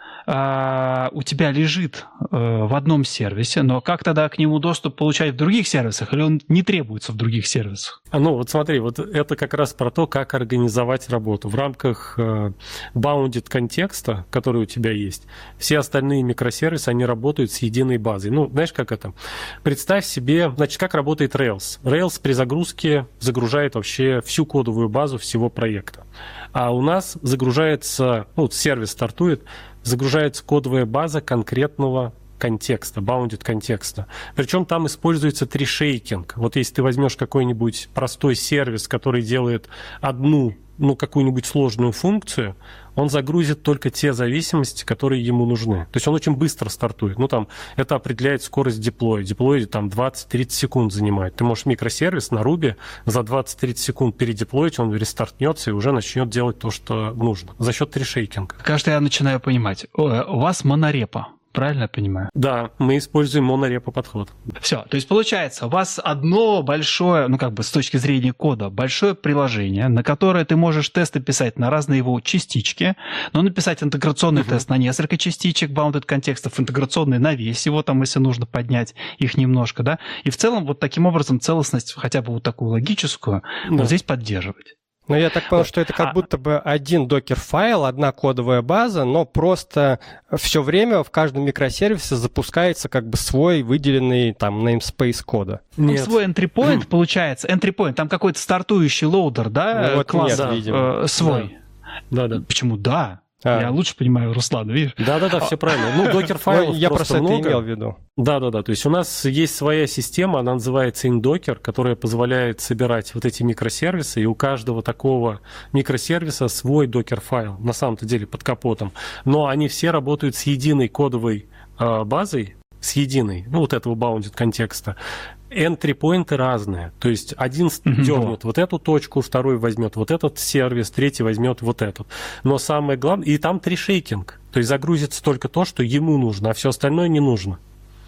у тебя лежит в одном сервисе, но как тогда к нему доступ получать в других сервисах, или он не требуется в других сервисах? Ну, вот смотри, вот это как раз про то, как организовать работу. В рамках bounded контекста, который у тебя есть, все остальные микросервисы, они работают с единой базой. Ну, знаешь, как это? Представь себе, значит, как работает Rails. Rails при загрузке загружает вообще всю кодовую базу всего проекта. А у нас загружается, ну, сервис стартует, загружается кодовая база конкретного контекста, bounded контекста. Причем там используется трешейкинг. Вот если ты возьмешь какой-нибудь простой сервис, который делает одну, ну, какую-нибудь сложную функцию, он загрузит только те зависимости, которые ему нужны. То есть он очень быстро стартует. Ну, там, это определяет скорость деплоя. Деплой там 20-30 секунд занимает. Ты можешь микросервис на Ruby за 20-30 секунд передеплоить, он рестартнется и уже начнет делать то, что нужно. За счет трешейкинга. Кажется, я начинаю понимать. У вас монорепа. Правильно я понимаю? Да, мы используем монорепо подход. Все, то есть получается, у вас одно большое, ну как бы с точки зрения кода, большое приложение, на которое ты можешь тесты писать на разные его частички, но написать интеграционный тест на несколько частичек, bounded контекстов, интеграционный на весь его, там, если нужно поднять их немножко, да, и в целом вот таким образом целостность, хотя бы вот такую логическую, вот здесь поддерживать. Ну, я так понял, что это как будто бы один докер-файл, одна кодовая база, но просто все время в каждом микросервисе запускается как бы свой выделенный там namespace кода. Нет. Свой entry point получается. Entry point, там какой-то стартующий лоудер, да? Ну, вот класс нет, видимо. Свой. Да. Почему да? Я лучше понимаю Руслана, видишь? Да, все правильно. Ну, докер-файлов я просто много. это имел в виду. Да. То есть у нас есть своя система, она называется InDocker, которая позволяет собирать вот эти микросервисы, и у каждого такого микросервиса свой докер-файл, на самом-то деле под капотом. Но они все работают с единой кодовой базой, с единой, ну, вот этого bounded контекста. Entry-поинты разные. То есть один дернет вот эту точку, второй возьмет вот этот сервис, третий возьмет вот этот. Но самое главное, и там трешейкинг. То есть загрузится только то, что ему нужно, а все остальное не нужно.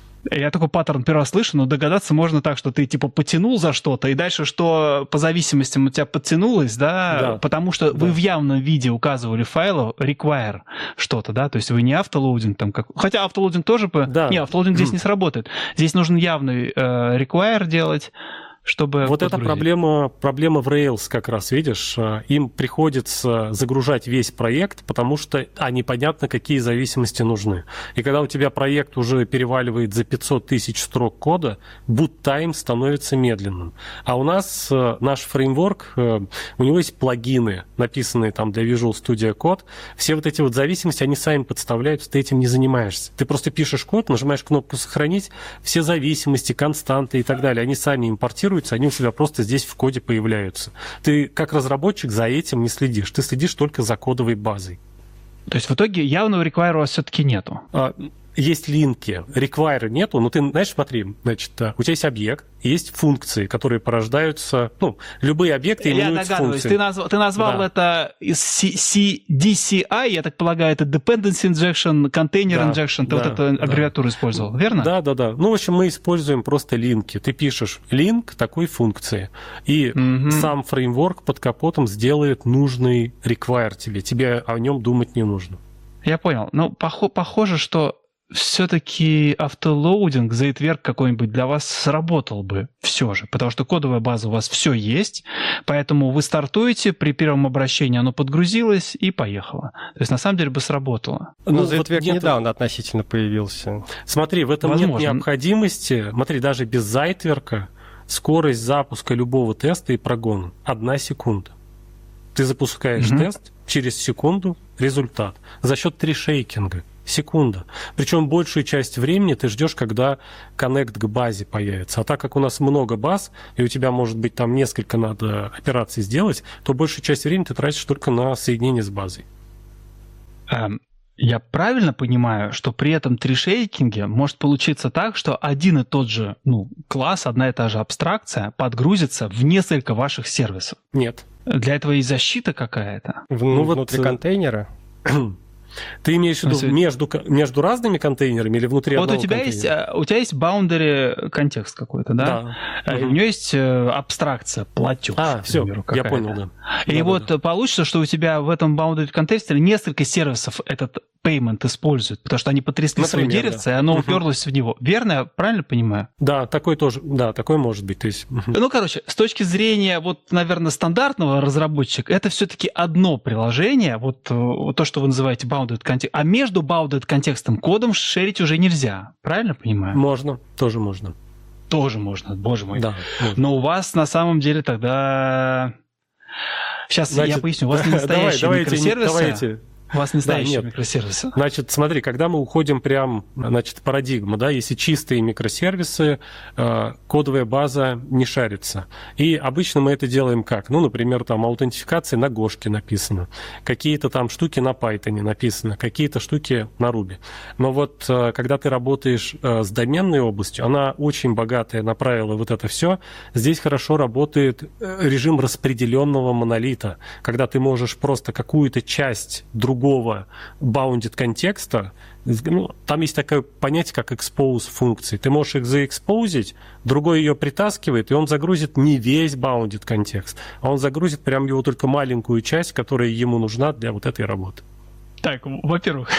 Я такой паттерн первый раз слышу, но догадаться можно так, что ты типа потянул за что-то, и дальше что по зависимостям у тебя подтянулось, да, потому что вы в явном виде указывали файлу require что-то, да, то есть вы не автолоудинг там как... Хотя автолоудинг тоже... Не, автолоудинг здесь не сработает. Здесь нужен явный require делать, чтобы вот подгрузить. Эта проблема в Rails как раз, видишь, им приходится загружать весь проект, потому что непонятно, какие зависимости нужны. И когда у тебя проект уже переваливает за 500 тысяч строк кода, boot time становится медленным. А у нас наш фреймворк, у него есть плагины, написанные там для Visual Studio Code. Все вот эти вот зависимости, они сами подставляются, ты этим не занимаешься. Ты просто пишешь код, нажимаешь кнопку «Сохранить», все зависимости, константы и так далее, они сами импортируются, они у тебя просто здесь в коде появляются. Ты, как разработчик, за этим не следишь. Ты следишь только за кодовой базой. То есть в итоге явного require у вас все-таки нету? Есть линки, require нету, но ты, знаешь, смотри, значит, у тебя есть объект, есть функции, которые порождаются, ну, любые объекты именуются функцией. Я догадываюсь, ты назвал это из DCI, я так полагаю, это Dependency Injection, Container Injection, ты вот эту аббревиатуру использовал, верно? Да. Ну, в общем, мы используем просто линки. Ты пишешь линк такой функции, и сам фреймворк под капотом сделает нужный require тебе о нем думать не нужно. Я понял. Но похоже, что все-таки автолоудинг, заитверк какой-нибудь для вас сработал бы все же, потому что кодовая база у вас все есть, поэтому вы стартуете, при первом обращении оно подгрузилось и поехало. То есть на самом деле бы сработало. Ну, заитверк недавно относительно появился. Смотри, в этом нет необходимости. Смотри, даже без заитверка скорость запуска любого теста и прогона 1 секунда. Ты запускаешь тест, через секунду результат. За счет трешейкинга. Секунда. Причем большую часть времени ты ждешь, когда коннект к базе появится. А так как у нас много баз, и у тебя, может быть, там несколько надо операций сделать, то большую часть времени ты тратишь только на соединение с базой. Я правильно понимаю, что при этом трешейкинге может получиться так, что один и тот же класс, одна и та же абстракция подгрузится в несколько ваших сервисов? Нет. Для этого есть защита какая-то? Внутри контейнера? Ты имеешь в виду между разными контейнерами или внутри одного контейнера? У тебя есть boundary контекст какой-то, да? Да. У него есть абстракция, платеж. Все, я понял, да. И получится, что у тебя в этом boundary контексте несколько сервисов этот payment используют, потому что они потрясли свою деревце, и оно уперлось в него. Верно, я правильно понимаю? Да, такой может быть. То есть... с точки зрения, наверное, стандартного разработчика, это все-таки одно приложение, то, что вы называете bounded контекст, а между bounded контекстом кодом шерить уже нельзя. Правильно понимаю? Можно, тоже можно. Тоже можно, боже мой. Да, но у вас на самом деле тогда... Сейчас я поясню, у вас не настоящие микросервисы. У вас не настоящие микросервисы. Значит, смотри, когда мы уходим прям, в парадигму, если чистые микросервисы, кодовая база не шарится. И обычно мы это делаем как? Например, там аутентификация на Гошке написана, какие-то там штуки на Python написаны, какие-то штуки на Ruby. Но когда ты работаешь с доменной областью, она очень богатая на правила это все. Здесь хорошо работает режим распределенного монолита, когда ты можешь просто какую-то часть другого bounded контекста, там есть такое понятие, как expose функции. Ты можешь их заэкспозить, другой ее притаскивает, и он загрузит не весь bounded контекст, а он загрузит прям его только маленькую часть, которая ему нужна для этой работы. Так, во-первых,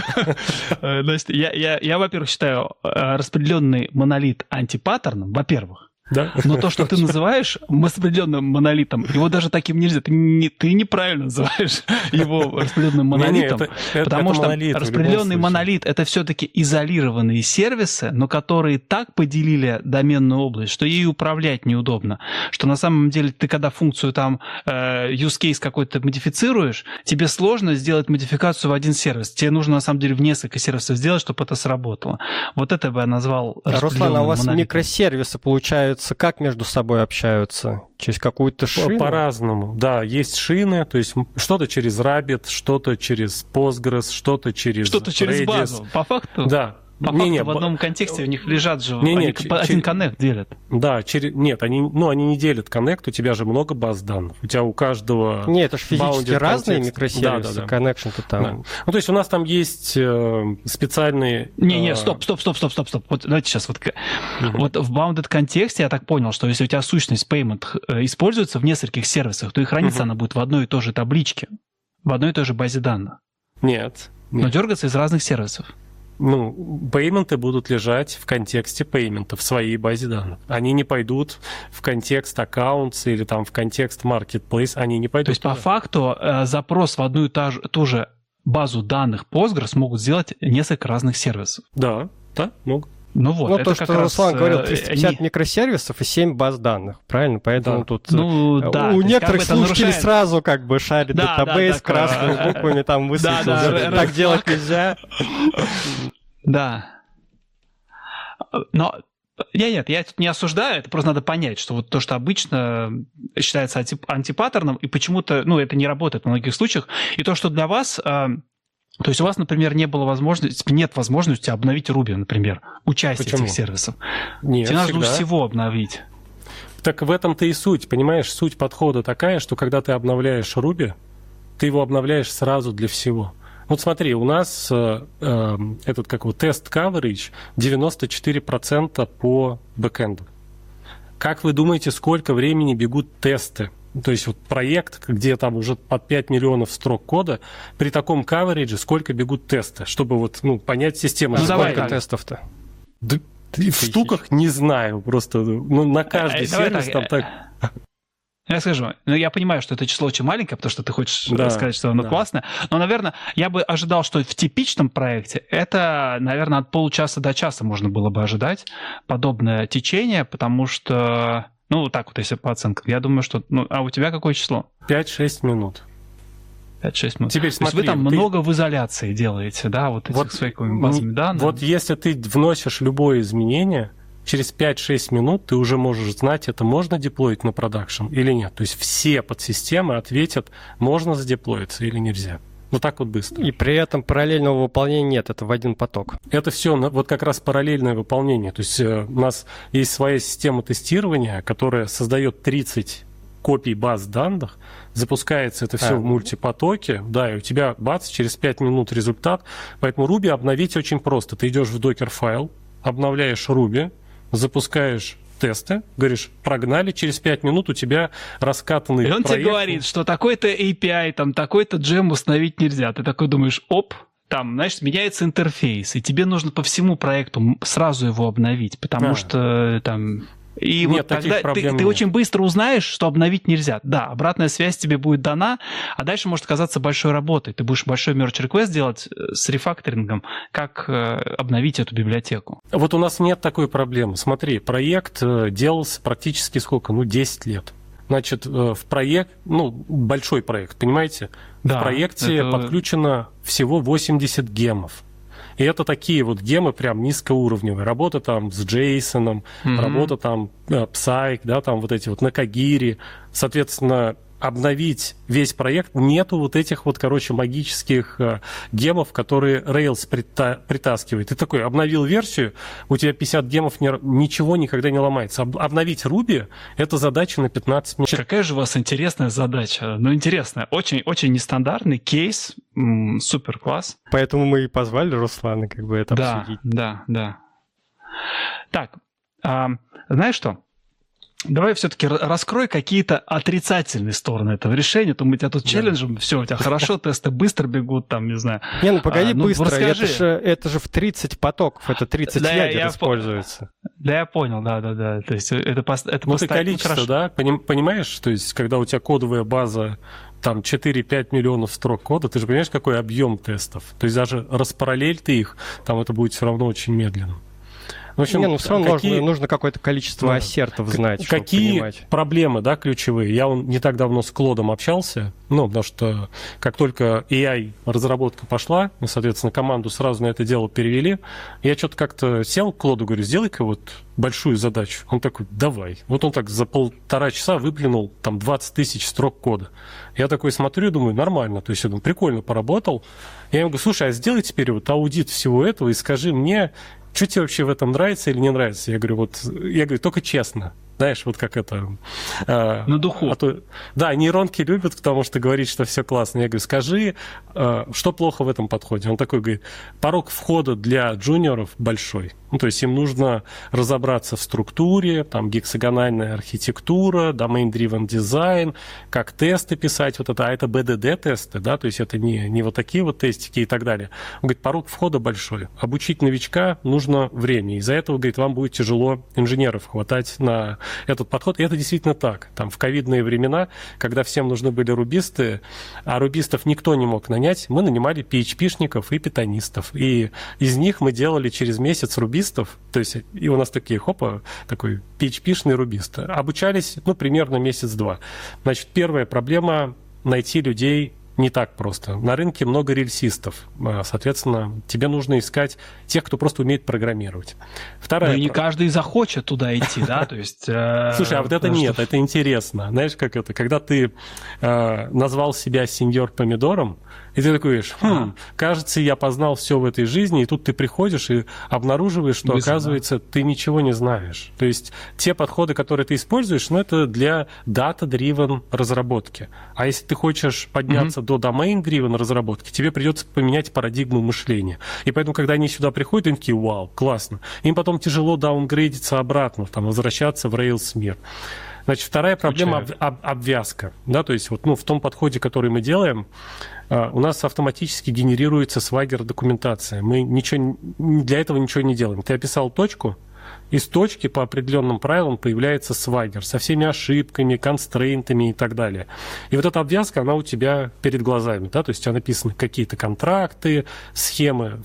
я, во-первых, считаю распределенный монолит антипаттерном, во-первых. Да? Но то, что ты называешь распределенным монолитом, его даже таким нельзя. Ты неправильно называешь его распределенным монолитом. Потому что распределенный монолит — это все-таки изолированные сервисы, но которые так поделили доменную область, что ей управлять неудобно. Что на самом деле ты, когда функцию там use case какой-то модифицируешь, тебе сложно сделать модификацию в один сервис. Тебе нужно на самом деле в несколько сервисов сделать, чтобы это сработало. Это бы я назвал распределенным монолитом. Руслан, а у вас микросервисы получаются, как между собой общаются? Через какую-то шину? По-разному, да. Есть шины, то есть что-то через Rabbit, что-то через Postgres, что-то через Redis. Базу. По факту? Да. В одном контексте у них лежат же, один коннект делят. Да, нет, они не делят коннект, у тебя же много баз данных, у тебя у каждого... Нет, это же физически разные микросервисы, коннекшн-то там. То есть у нас там есть специальные... Стоп. Давайте сейчас в bounded контексте я так понял, что если у тебя сущность payment используется в нескольких сервисах, то и хранится она будет в одной и той же табличке, в одной и той же базе данных. Нет. Но дергаться из разных сервисов. Пейменты будут лежать в контексте пеймента в своей базе данных. Они не пойдут в контекст accounts или там в контекст marketplace, они не пойдут. То есть, по факту, запрос в одну и ту же базу данных Postgres могут сделать несколько разных сервисов. Да, могут. Это то, что Руслан говорил, 350 микросервисов и 7 баз данных, правильно? Поэтому тут у некоторых слушателей сразу шарит датабейс красными буквами, там высветил, так делать нельзя. Да. Но я тут не осуждаю, это просто надо понять, что то, что обычно считается антипаттерном, и почему-то, это не работает в многих случаях, и то, что для вас... То есть у вас, например, нет возможности обновить Ruby, например, участие этих сервисов. Нет, тебе нужно всего обновить. Так в этом-то и суть, понимаешь? Суть подхода такая, что когда ты обновляешь Ruby, ты его обновляешь сразу для всего. Смотри, у нас тест coverage 94% по бэкэнду. Как вы думаете, сколько времени бегут тесты? То есть проект, где там уже под 5 миллионов строк кода, при таком каверидже сколько бегут тесты, чтобы понять систему. Сколько тестов-то? Да, в штуках не знаю, просто на каждый сервис там так... Я скажу, я понимаю, что это число очень маленькое, потому что ты хочешь сказать, что оно классное, но, наверное, я бы ожидал, что в типичном проекте это, наверное, от получаса до часа можно было бы ожидать подобное течение, потому что, так вот, если по оценкам, я думаю, что... А у тебя какое число? 5-6 минут. 5-6 минут. Теперь смотри, то есть вы там много в изоляции делаете, да, вот этих своими базами данных? Вот если ты вносишь любое изменение, через 5-6 минут ты уже можешь знать, это можно деплоить на продакшн или нет. То есть все подсистемы ответят, можно задеплоиться или нельзя. Вот так вот быстро. И при этом параллельного выполнения нет, это в один поток. Это все вот как раз параллельное выполнение. То есть у нас есть своя система тестирования, которая создает 30 копий баз данных, запускается это все в мультипотоке, да, и у тебя, бац, через 5 минут результат. Поэтому Ruby обновить очень просто. Ты идешь в докер-файл, обновляешь Ruby, запускаешь тесты, говоришь, прогнали, через 5 минут у тебя раскатанный проект. И он тебе говорит, что такой-то API, там, такой-то джем установить нельзя. Ты такой думаешь, там, знаешь, меняется интерфейс, и тебе нужно по всему проекту сразу его обновить, потому что там... И нет, вот тогда ты очень быстро узнаешь, что обновить нельзя. Да, обратная связь тебе будет дана, а дальше может оказаться большой работой. Ты будешь большой merge request делать с рефакторингом, как обновить эту библиотеку. Вот у нас нет такой проблемы. Смотри, проект делался практически сколько? 10 лет. Значит, в проект, большой проект, понимаете? Да, в проекте подключено всего 80 гемов. И это такие вот гемы прям низкоуровневые. Работа там с JSON, работа там Psych, да, там вот эти вот на Kagiri. Соответственно, обновить весь проект, нету вот этих вот, магических гемов, которые Rails притаскивает. Ты такой, обновил версию, у тебя 50 гемов, ничего никогда не ломается. Обновить Ruby — это задача на 15 минут. Какая же у вас интересная задача. Интересная. Очень нестандартный кейс, супер класс. Поэтому мы и позвали Руслана это обсудить. Да. Так, знаешь что? Давай все-таки раскрой какие-то отрицательные стороны этого решения. То мы тебя тут челленджем, все, у тебя хорошо, тесты быстро бегут, там, не знаю. Погоди, быстро, это же в 30 потоков, это 30 ядер используется. Да, я понял, да. То есть это ты количество, да? Понимаешь, то есть когда у тебя кодовая база там 4-5 миллионов строк кода, ты же понимаешь, какой объем тестов. То есть даже распараллель ты их, там это будет все равно очень медленно. В общем, все равно нужно какое-то количество ассертов знать, чтобы понимать. Проблемы, ключевые? Я не так давно с Клодом общался, потому что как только AI-разработка пошла, мы, соответственно, команду сразу на это дело перевели. Я что-то как-то сел к Клоду, говорю, сделай-ка вот большую задачу. Он такой, давай. Вот он так за 1,5 часа выплюнул там 20 тысяч строк кода. Я такой смотрю, думаю, нормально. То есть я думаю, прикольно поработал. Я ему говорю, слушай, а сделай теперь вот аудит всего этого и скажи мне, что тебе вообще в этом нравится или не нравится? Я говорю, только честно. Знаешь, вот как это... На духу. Да, нейронки любят, потому что говорит, что все классно. Я говорю, скажи, что плохо в этом подходе? Он такой говорит, порог входа для джуниоров большой. То есть им нужно разобраться в структуре, там гексагональная архитектура, domain-driven design, как тесты писать, вот это, а это BDD-тесты, да, то есть это не вот такие вот тестики и так далее. Он говорит, порог входа большой. Обучить новичка нужно время. Из-за этого, говорит, вам будет тяжело инженеров хватать на этот подход. И это действительно так. Там в ковидные времена, когда всем нужны были рубисты, а рубистов никто не мог нанять, мы нанимали PHP-шников и питонистов. И из них мы делали через месяц рубистов. То есть и у нас такой такой PHP-шный рубист. Обучались, примерно месяц-два. Значит, первая проблема — найти людей не так просто. На рынке много рельсистов. Соответственно, тебе нужно искать тех, кто просто умеет программировать. Вторая. И не каждый захочет туда идти, да? То есть. Слушай, а вот это нет, это интересно. Знаешь, как это? Когда ты назвал себя сеньор помидором, и ты такой говоришь, кажется, я познал все в этой жизни, и тут ты приходишь и обнаруживаешь, что, оказывается, ты ничего не знаешь. То есть те подходы, которые ты используешь, это для data-driven разработки. А если ты хочешь подняться до domain-driven разработки, тебе придется поменять парадигму мышления. И поэтому, когда они сюда приходят, они такие, вау, классно. Им потом тяжело даунгрейдиться обратно, возвращаться в Rails мир. Значит, вторая проблема — обвязка. Да, то есть в том подходе, который мы делаем, у нас автоматически генерируется Swagger документация. Мы для этого ничего не делаем. Ты описал точку, из точки по определенным правилам появляется свайгер со всеми ошибками, констрейнтами и так далее. И вот эта обвязка, она у тебя перед глазами, да, то есть у тебя написаны какие-то контракты, схемы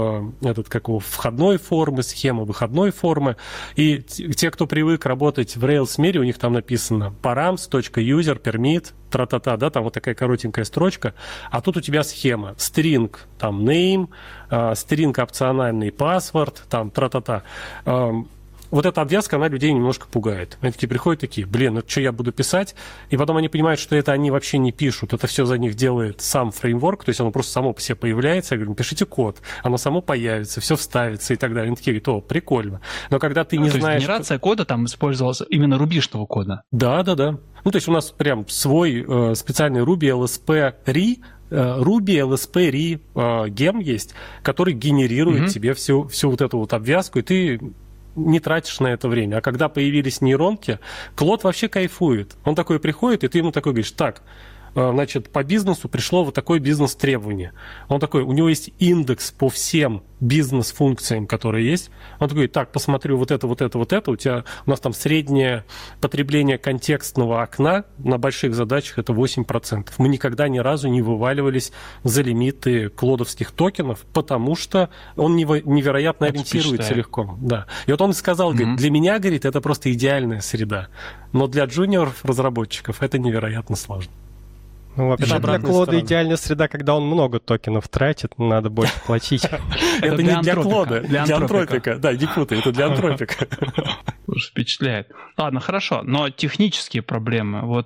входной формы, схема выходной формы. И те, кто привык работать в Rails мире, у них там написано params.user permit, тра-та-та, да, там вот такая коротенькая строчка, а тут у тебя схема, string, там, name, string опциональный password, там, тра-та-та. Вот эта обвязка, она людей немножко пугает. Они такие приходят, такие, блин, ну что я буду писать? И потом они понимают, что это они вообще не пишут, это все за них делает сам фреймворк, то есть оно просто само по себе появляется. Я говорю, пишите код, оно само появится, все вставится и так далее. Они такие говорят, прикольно. Но когда ты не знаешь... То есть генерация кода там использовалась именно рубишного кода? Да. Ну, то есть у нас прям свой специальный Ruby LSP-RE, Ruby LSP-RE гем есть, который генерирует тебе всю вот эту вот обвязку, и ты не тратишь на это время. А когда появились нейронки, Клод вообще кайфует. Он такой приходит, и ты ему такой говоришь, так, значит, по бизнесу пришло вот такое бизнес-требование. Он такой, у него есть индекс по всем бизнес-функциям, которые есть. Он такой, так, посмотрю вот это. У нас там среднее потребление контекстного окна на больших задачах это 8%. Мы никогда ни разу не вываливались за лимиты клодовских токенов, потому что он невероятно ориентируется легко. Да. И вот он сказал, говорит, для меня, говорит, это просто идеальная среда. Но для джуниоров-разработчиков это невероятно сложно. Ну, вообще для Клода идеальная среда, когда он много токенов тратит, надо больше платить. Это не для Клода, для антропика. Да, не путай, это для антропика. Уж впечатляет. Ладно, хорошо, но технические проблемы. Вот,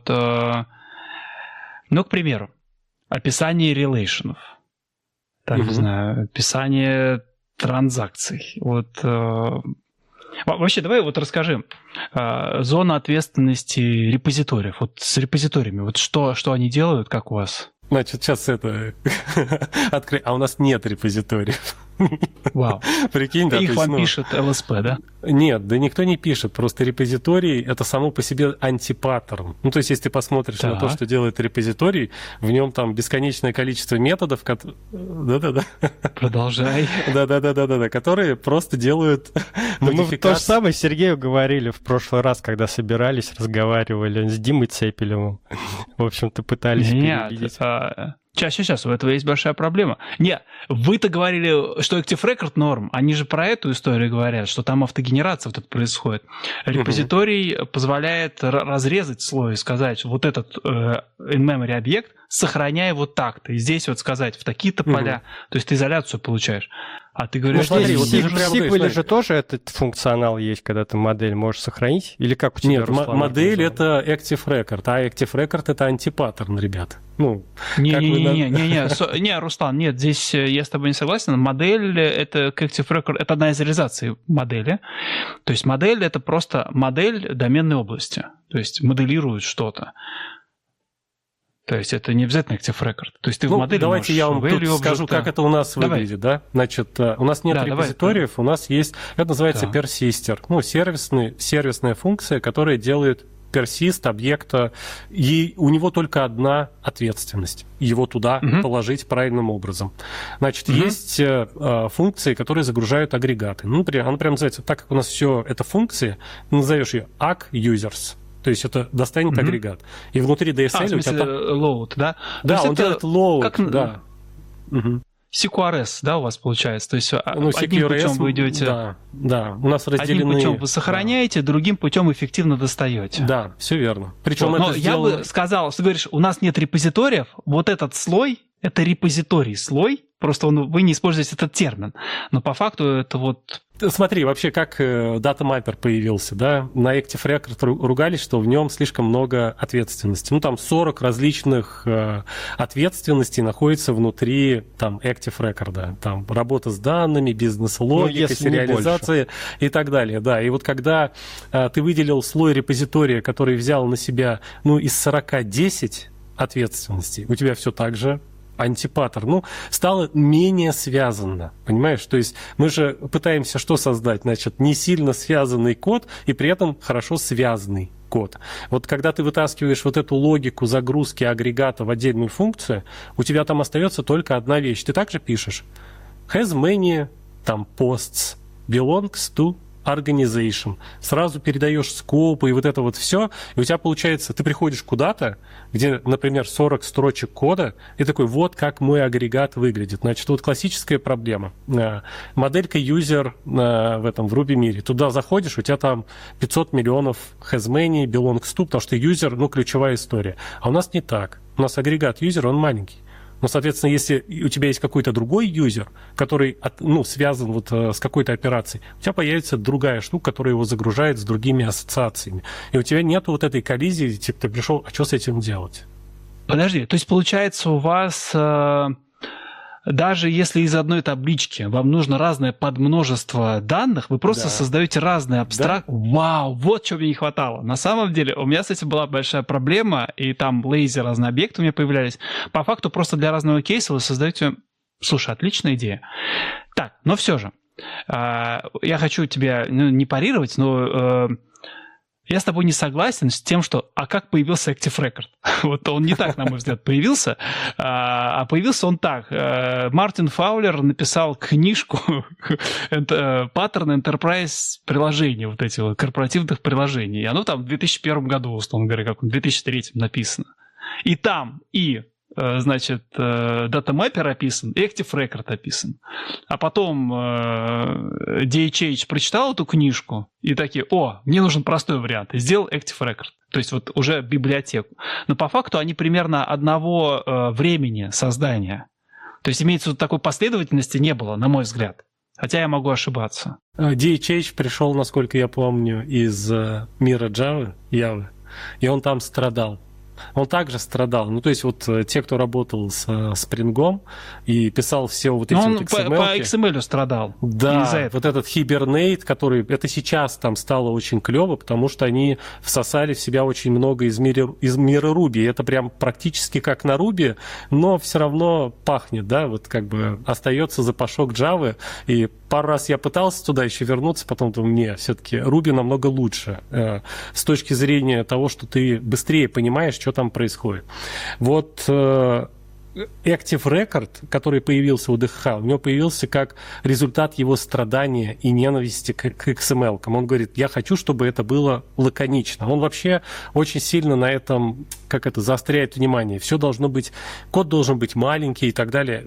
ну, к примеру, описание релейшенов. Так, не знаю, описание транзакций. Вот... Вообще, давай вот расскажи. Зона ответственности репозиториев. Вот с репозиториями. Вот что они делают, как у вас? Значит, сейчас это... А у нас нет репозиториев. Вау. Прикинь, да. Их вам пишет ЛСП, да? Нет, да никто не пишет. Просто репозиторий — это само по себе антипаттерн. Ну, то есть, если ты посмотришь на то, что делает репозиторий, в нем там бесконечное количество методов, да-да-да. Продолжай. Да-да-да, которые просто делают модификации. Мы то же самое Сергею говорили в прошлый раз, когда собирались, разговаривали с Димой Цепелевым. В общем-то, пытались переубедить. Сейчас, у этого есть большая проблема. Не, вы-то говорили, что Active Record норм, они же про эту историю говорят, что там автогенерация вот это происходит. Репозиторий позволяет разрезать слой и сказать, вот этот in-memory объект сохраняй вот так-то. И здесь вот сказать в такие-то поля. То есть ты изоляцию получаешь. А ты говоришь, что в SQL же тоже этот функционал есть, когда ты модель можешь сохранить? Или как у тебя, Нет, модель — это Active Record, а Active Record — это антипаттерн, ребят. Не, Руслан, нет, здесь я с тобой не согласен. Модель — это Active Record, это одна из реализаций модели. То есть модель — это просто модель доменной области. То есть моделирует что-то. То есть это не обязательно Active Record. То есть ты в модели давайте я вам тут скажу, как это у нас выглядит. Да? Значит, у нас нет репозиториев, у нас есть, это называется persister. Ну, сервисная функция, которая делает persist объекта, и у него только одна ответственность. Его туда положить правильным образом. Значит, есть функции, которые загружают агрегаты. Ну, например, она прям называется, так как у нас все это функции, назовешь ее ag-users. То есть это достанет агрегат. И внутри DSL в смысле, load, да? Да, он делает load, да. CQRS, да, у вас получается? То есть одним путем вы идете... Да, у нас разделены... Одним путем вы сохраняете, другим путем эффективно достаете. Да, все верно. Причем но я бы сказал, ты говоришь, у нас нет репозиториев, вот этот слой, это репозиторий слой, просто вы не используете этот термин. Но по факту это вот... Смотри, вообще, как датамаппер появился, да? На Active Record ругались, что в нем слишком много ответственности. Ну, там 40 различных ответственностей находится внутри там Active Record. Там работа с данными, бизнес-логика, сериализация и так далее. Да, и вот когда ты выделил слой репозитория, который взял на себя, из 40 10 ответственностей, у тебя все так же антипаттерн, стало менее связано, понимаешь? То есть мы же пытаемся что создать? Значит, не сильно связанный код и при этом хорошо связанный код. Вот когда ты вытаскиваешь вот эту логику загрузки агрегата в отдельную функцию, у тебя там остается только одна вещь. Ты также пишешь has many там posts belongs to organization, сразу передаешь скопы и вот это вот все, и у тебя получается, ты приходишь куда-то, где, например, 40 строчек кода, и такой, вот как мой агрегат выглядит. Значит, вот классическая проблема. Моделька user в Ruby мире. Туда заходишь, у тебя там 500 миллионов has many, belongs to, потому что user, ключевая история. А у нас не так. У нас агрегат user, он маленький. Но, соответственно, если у тебя есть какой-то другой юзер, который связан вот с какой-то операцией, у тебя появится другая штука, которая его загружает с другими ассоциациями. И у тебя нет вот этой коллизии, типа ты пришел, а что с этим делать? Подожди, то есть получается у вас... Даже если из одной таблички вам нужно разное подмножество данных, вы просто создаете разные абстракты. Да. Вау, вот чего мне не хватало. На самом деле у меня с этим была большая проблема, и там лейзи, разные объекты у меня появлялись. По факту просто для разного кейса вы создаете... Слушай, отличная идея. Так, но все же. Я хочу тебя не парировать, но... Я с тобой не согласен с тем, что «а как появился Active Record?» Вот он не так, на мой взгляд, появился, а появился он так. Мартин Фаулер написал книжку «Паттерн Enterprise приложений», вот эти вот корпоративных приложений. И оно там в 2001 году, условно говоря, как в 2003 написано. И там значит, датамаппер описан, Active Record описан. А потом DHH прочитал эту книжку и такие, мне нужен простой вариант, и сделал Active Record. То есть вот уже библиотеку. Но по факту они примерно одного времени создания. То есть имеется вот такой последовательности не было, на мой взгляд. Хотя я могу ошибаться. DHH пришел, насколько я помню, из мира Java, и он там страдал. Он также страдал. То есть вот те, кто работал с Spring и писал все вот эти вот XML. Он по XML страдал. Да, вот этот Hibernate, который... Это сейчас там стало очень клево, потому что они всосали в себя очень много из мира Ruby. И это прям практически как на Ruby, но все равно пахнет, да, вот как бы остается запашок Java. И пару раз я пытался туда еще вернуться, потом думаю, не, все-таки Ruby намного лучше с точки зрения того, что ты быстрее понимаешь, что там происходит. Вот Active Record, который появился у ДХ, у него появился как результат его страдания и ненависти к XML. Он говорит, я хочу, чтобы это было лаконично. Он вообще очень сильно на этом, заостряет внимание. Все должно быть, код должен быть маленький и так далее.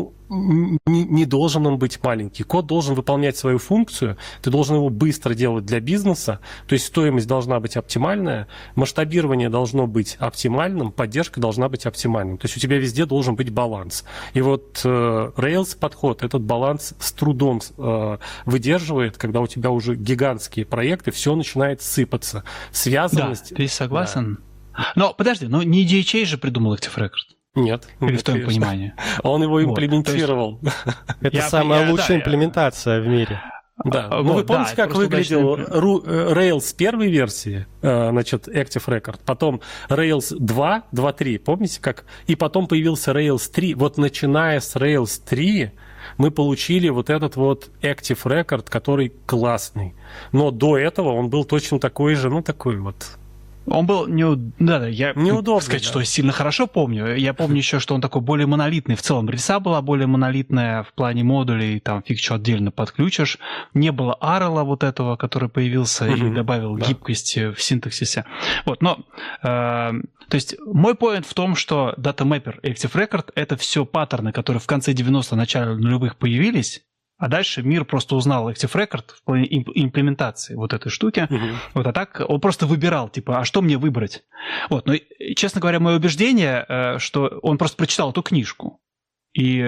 Не должен он быть маленький. Код должен выполнять свою функцию, ты должен его быстро делать для бизнеса, то есть стоимость должна быть оптимальная, масштабирование должно быть оптимальным, поддержка должна быть оптимальным. То есть у тебя везде должен быть баланс. И вот Rails подход этот баланс с трудом выдерживает, когда у тебя уже гигантские проекты, все начинает сыпаться. Связанность... Да, ты согласен? Да. Но подожди, не DHH же придумал Active Record. Нет. Или в твоем понимании? Он его имплементировал. Это самая лучшая имплементация в мире. Да. Вы помните, как выглядел Rails первой версии, значит, Active Record, потом Rails 2.3, помните как? И потом появился Rails 3. Вот начиная с Rails 3 мы получили вот этот вот Active Record, который классный. Но до этого он был точно такой же, такой вот... Он был неудобно сказать, что я сильно хорошо помню. Я помню еще, что он такой более монолитный. В целом, риса была более монолитная в плане модулей, там фиг что отдельно подключишь. Не было Arrel вот этого, который появился и добавил гибкости в синтаксисе. Вот, но, то есть, мой поинт в том, что DataMapper и Active Record — это все паттерны, которые в конце 90-х, начале нулевых появились. А дальше мир просто узнал Active Record в плане имплементации вот этой штуки. Вот, а так он просто выбирал, а что мне выбрать? Вот, но, честно говоря, мое убеждение, что он просто прочитал эту книжку. И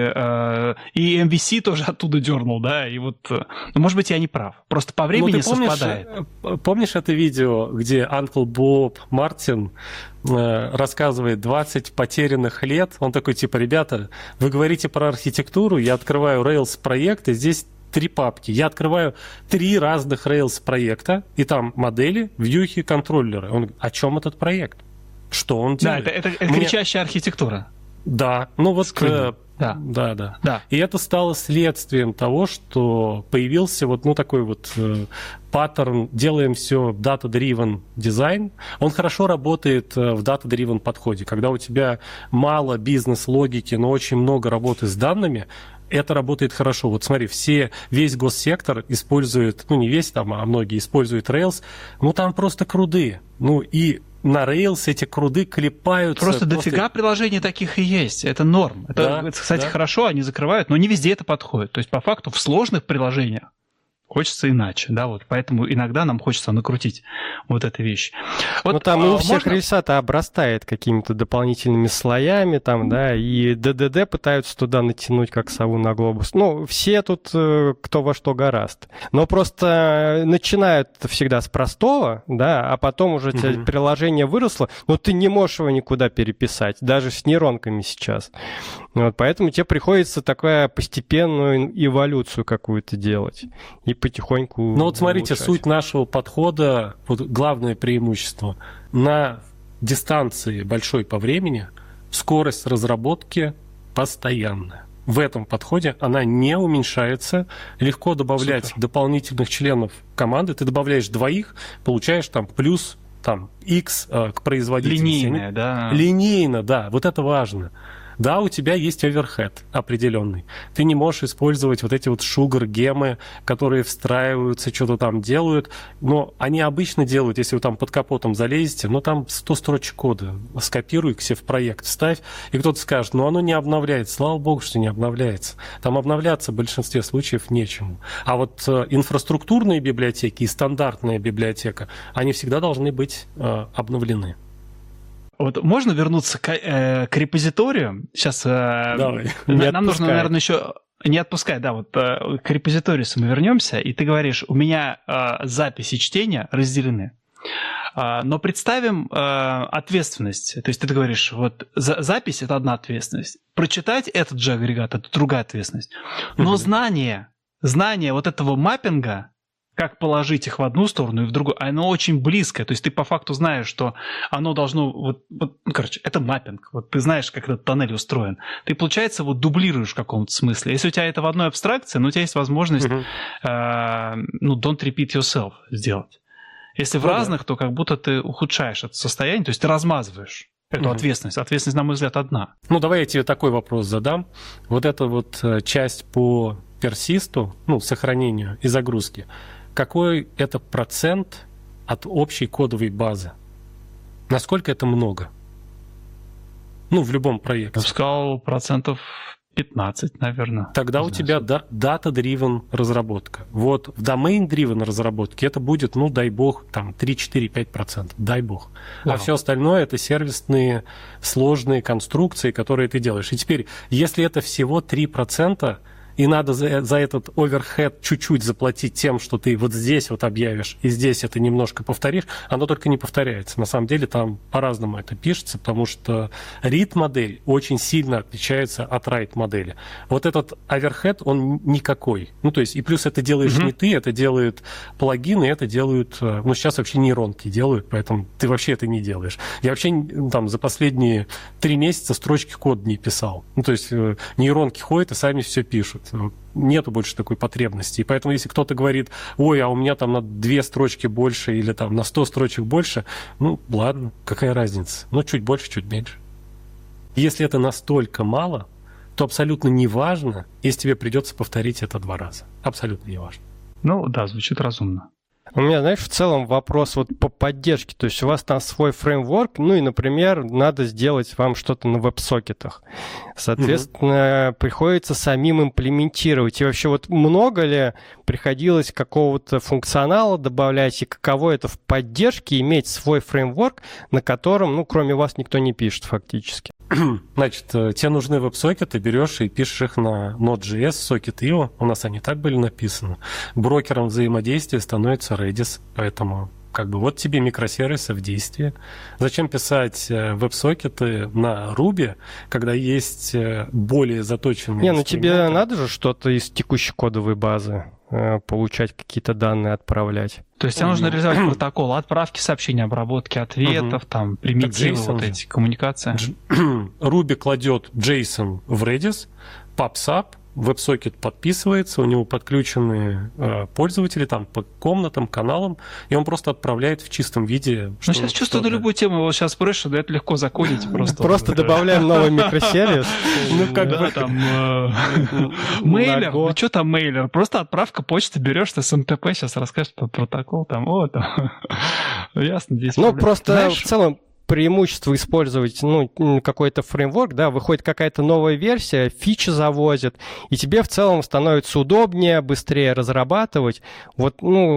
MVC тоже оттуда дернул, да, и вот, может быть, я не прав. Просто по времени совпадает. Помнишь это видео, где Uncle Bob Мартин рассказывает 20 потерянных лет? Он такой, ребята, вы говорите про архитектуру, я открываю Rails проект, и здесь 3 папки. Я открываю 3 разных Rails проекта, и там модели, вьюхи, контроллеры. Он говорит, о чем этот проект? Что он делает? Да, это кричащая архитектура. Да, Да. И это стало следствием того, что появился такой паттерн, делаем все data-driven дизайн. Он хорошо работает в data-driven подходе. Когда у тебя мало бизнес-логики, но очень много работы с данными, это работает хорошо. Вот смотри, весь госсектор использует, ну, не весь там, а многие используют Rails, ну, там просто круды. Ну, и на Rails эти круды клепаются. Просто дофига приложений таких и есть. Это норм. Это, кстати, хорошо, они закрывают, но не везде это подходит. То есть, по факту, в сложных приложениях хочется иначе, да, вот, поэтому иногда нам хочется накрутить вот эту вещь. Вот, ну, там и у всех рельса-то обрастает какими-то дополнительными слоями, там, да, и ДДД пытаются туда натянуть, как сову на глобус. Ну, все тут кто во что горазд. Но просто начинают всегда с простого, да, а потом уже приложение выросло, но ты не можешь его никуда переписать, даже с нейронками сейчас. Вот, поэтому тебе приходится такую постепенную эволюцию какую-то делать. И потихоньку... Ну вот смотрите, суть нашего подхода, вот главное преимущество. На дистанции большой по времени скорость разработки постоянная. В этом подходе она не уменьшается. Легко добавлять дополнительных членов команды. Ты добавляешь 2, получаешь там плюс там, X к производительности. Линейно, да. Линейно, да. Вот это важно. Да, у тебя есть оверхед определенный. Ты не можешь использовать вот эти вот шугар-гемы, которые встраиваются, что-то там делают. Но они обычно делают, если вы там под капотом залезете, ну там 100 строчек кода. Скопируй к себе в проект, вставь. И кто-то скажет, ну оно не обновляется. Слава богу, что не обновляется. Там обновляться в большинстве случаев нечему. А вот инфраструктурные библиотеки и стандартная библиотека, они всегда должны быть обновлены. Вот можно вернуться к репозиторию? Сейчас нам нужно, наверное, еще... Не отпускай, да, вот к репозиторию мы вернемся, и ты говоришь, у меня запись и чтение разделены. Но представим ответственность. То есть ты говоришь, вот запись – это одна ответственность. Прочитать этот же агрегат – это другая ответственность. Но знание вот этого маппинга, как положить их в одну сторону и в другую, оно очень близкое. То есть ты по факту знаешь, что оно должно... это маппинг. Вот ты знаешь, как этот тоннель устроен. Ты, получается, вот дублируешь в каком-то смысле. Если у тебя это в одной абстракции, у тебя есть возможность don't repeat yourself сделать. Если в разных, то как будто ты ухудшаешь это состояние, то есть ты размазываешь эту ответственность. Ответственность, на мой взгляд, одна. Ну, давай я тебе такой вопрос задам. Вот эта вот часть по персисту, сохранению и загрузке, какой это процент от общей кодовой базы? Насколько это много? В любом проекте. Я бы сказал, 15%, наверное. Тогда у тебя data-driven разработка. Вот в domain-driven разработке это будет, дай бог, там 3-4-5%. Дай бог. А все остальное это сервисные сложные конструкции, которые ты делаешь. И теперь, если это всего 3%, и надо за этот оверхед чуть-чуть заплатить тем, что ты вот здесь вот объявишь, и здесь это немножко повторишь, оно только не повторяется. На самом деле там по-разному это пишется, потому что read-модель очень сильно отличается от write-модели. Вот этот оверхед, он никакой. То есть, и плюс это делаешь не ты, это делают плагины, это делают... сейчас вообще нейронки делают, поэтому ты вообще это не делаешь. Я вообще там за последние 3 месяца строчки кода не писал. То есть, нейронки ходят и сами все пишут. Нету больше такой потребности. И поэтому, если кто-то говорит, ой, а у меня там на 2 строчки больше или там на 100 строчек больше, ладно, какая разница? Чуть больше, чуть меньше. Если это настолько мало, то абсолютно не важно, если тебе придется повторить это 2 раза. Абсолютно не важно. Да, звучит разумно. У меня, знаешь, в целом вопрос вот по поддержке. То есть у вас там свой фреймворк, и, например, надо сделать вам что-то на веб-сокетах. Соответственно, приходится самим имплементировать. И вообще вот много ли приходилось какого-то функционала добавлять, и каково это в поддержке иметь свой фреймворк, на котором, кроме вас, никто не пишет фактически? Значит, тебе нужны веб-сокеты, берешь и пишешь их на Node.js, Socket.io. У нас они так были написаны. Брокером взаимодействия становится Redis, поэтому вот тебе микросервисы в действии. Зачем писать веб-сокеты на Ruby, когда есть более заточенные инструменты? Тебе надо же что-то из текущей кодовой базы получать, какие-то данные отправлять. То есть тебе нужно реализовать протокол отправки сообщений, обработки ответов, там, примитивы, вот эти коммуникации. Ruby кладет JSON в Redis, pops up, WebSocket подписывается, у него подключены пользователи там по комнатам, каналам, и он просто отправляет в чистом виде. Ну, сейчас чувствую, на любую тему вот сейчас проще, да, это легко закодить просто. Просто добавляем новый микросервис. Ну, как бы там мейлер, ну что там мейлер? Просто отправка почты берешь, ты с МТП сейчас расскажешь про протокол, там, ясно, здесь. Ну, просто в целом преимущество использовать какой-то фреймворк, да, выходит какая-то новая версия, фичи завозят, и тебе в целом становится удобнее, быстрее разрабатывать. Вот,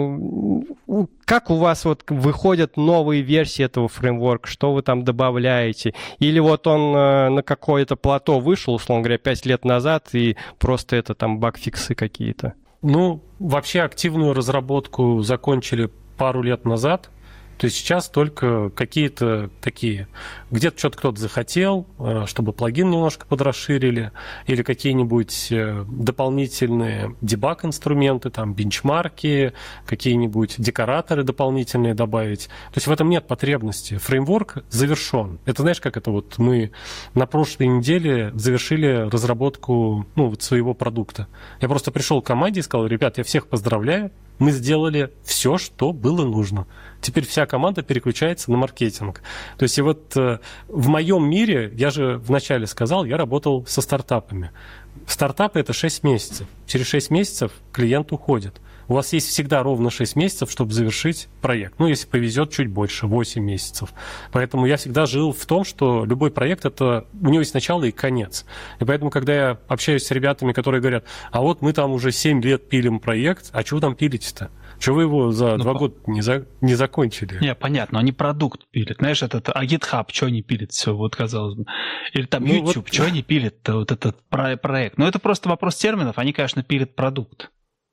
как у вас вот выходят новые версии этого фреймворка, что вы там добавляете? Или вот он на какое-то плато вышел, условно говоря, 5 лет назад, и просто это там баг-фиксы какие-то? Ну, вообще активную разработку закончили пару лет назад. То есть сейчас только какие-то такие, где-то что-то кто-то захотел, чтобы плагин немножко подрасширили, или какие-нибудь дополнительные дебаг-инструменты, там, бенчмарки, какие-нибудь декораторы дополнительные добавить. То есть в этом нет потребности. Фреймворк завершен. Это знаешь, как это вот мы на прошлой неделе завершили разработку своего продукта. Я просто пришел к команде и сказал: ребят, я всех поздравляю, мы сделали все, что было нужно. Теперь вся команда переключается на маркетинг. То есть и вот в моем мире, я же вначале сказал, я работал со стартапами. Стартапы – это 6 месяцев. Через 6 месяцев клиент уходит. У вас есть всегда ровно 6 месяцев, чтобы завершить проект. Ну, если повезет, чуть больше, 8 месяцев. Поэтому я всегда жил в том, что любой проект, у него есть начало и конец. И поэтому, когда я общаюсь с ребятами, которые говорят: а вот мы там уже 7 лет пилим проект, а чего там пилите-то? Чего вы его за 2 года не закончили? Не, понятно, они продукт пилят. Знаешь, а GitHub, что они пилят? Все, вот казалось бы. Или там YouTube, что они пилят? Вот этот проект. Ну, это просто вопрос терминов. Они, конечно, пилят продукт.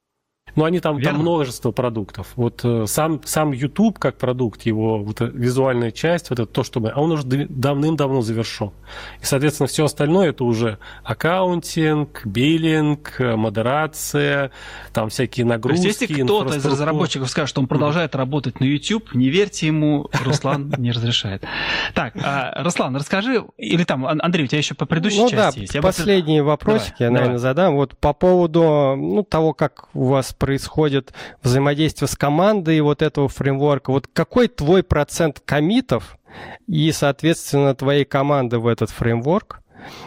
Ну, они там множество продуктов. Вот сам YouTube как продукт, его вот визуальная часть, вот это то, что он уже давным-давно завершен. И, соответственно, все остальное это уже аккаунтинг, биллинг, модерация, там всякие нагрузки. То есть, если кто-то из разработчиков скажет, что он продолжает работать на YouTube, не верьте ему, Руслан не разрешает. Так, Руслан, расскажи, или там, Андрей, у тебя еще по предыдущей части есть? Последний вопросик я, наверное, задам. Вот по поводу того, как у вас происходит взаимодействие с командой вот этого фреймворка. Вот какой твой процент коммитов и, соответственно, твоей команды в этот фреймворк?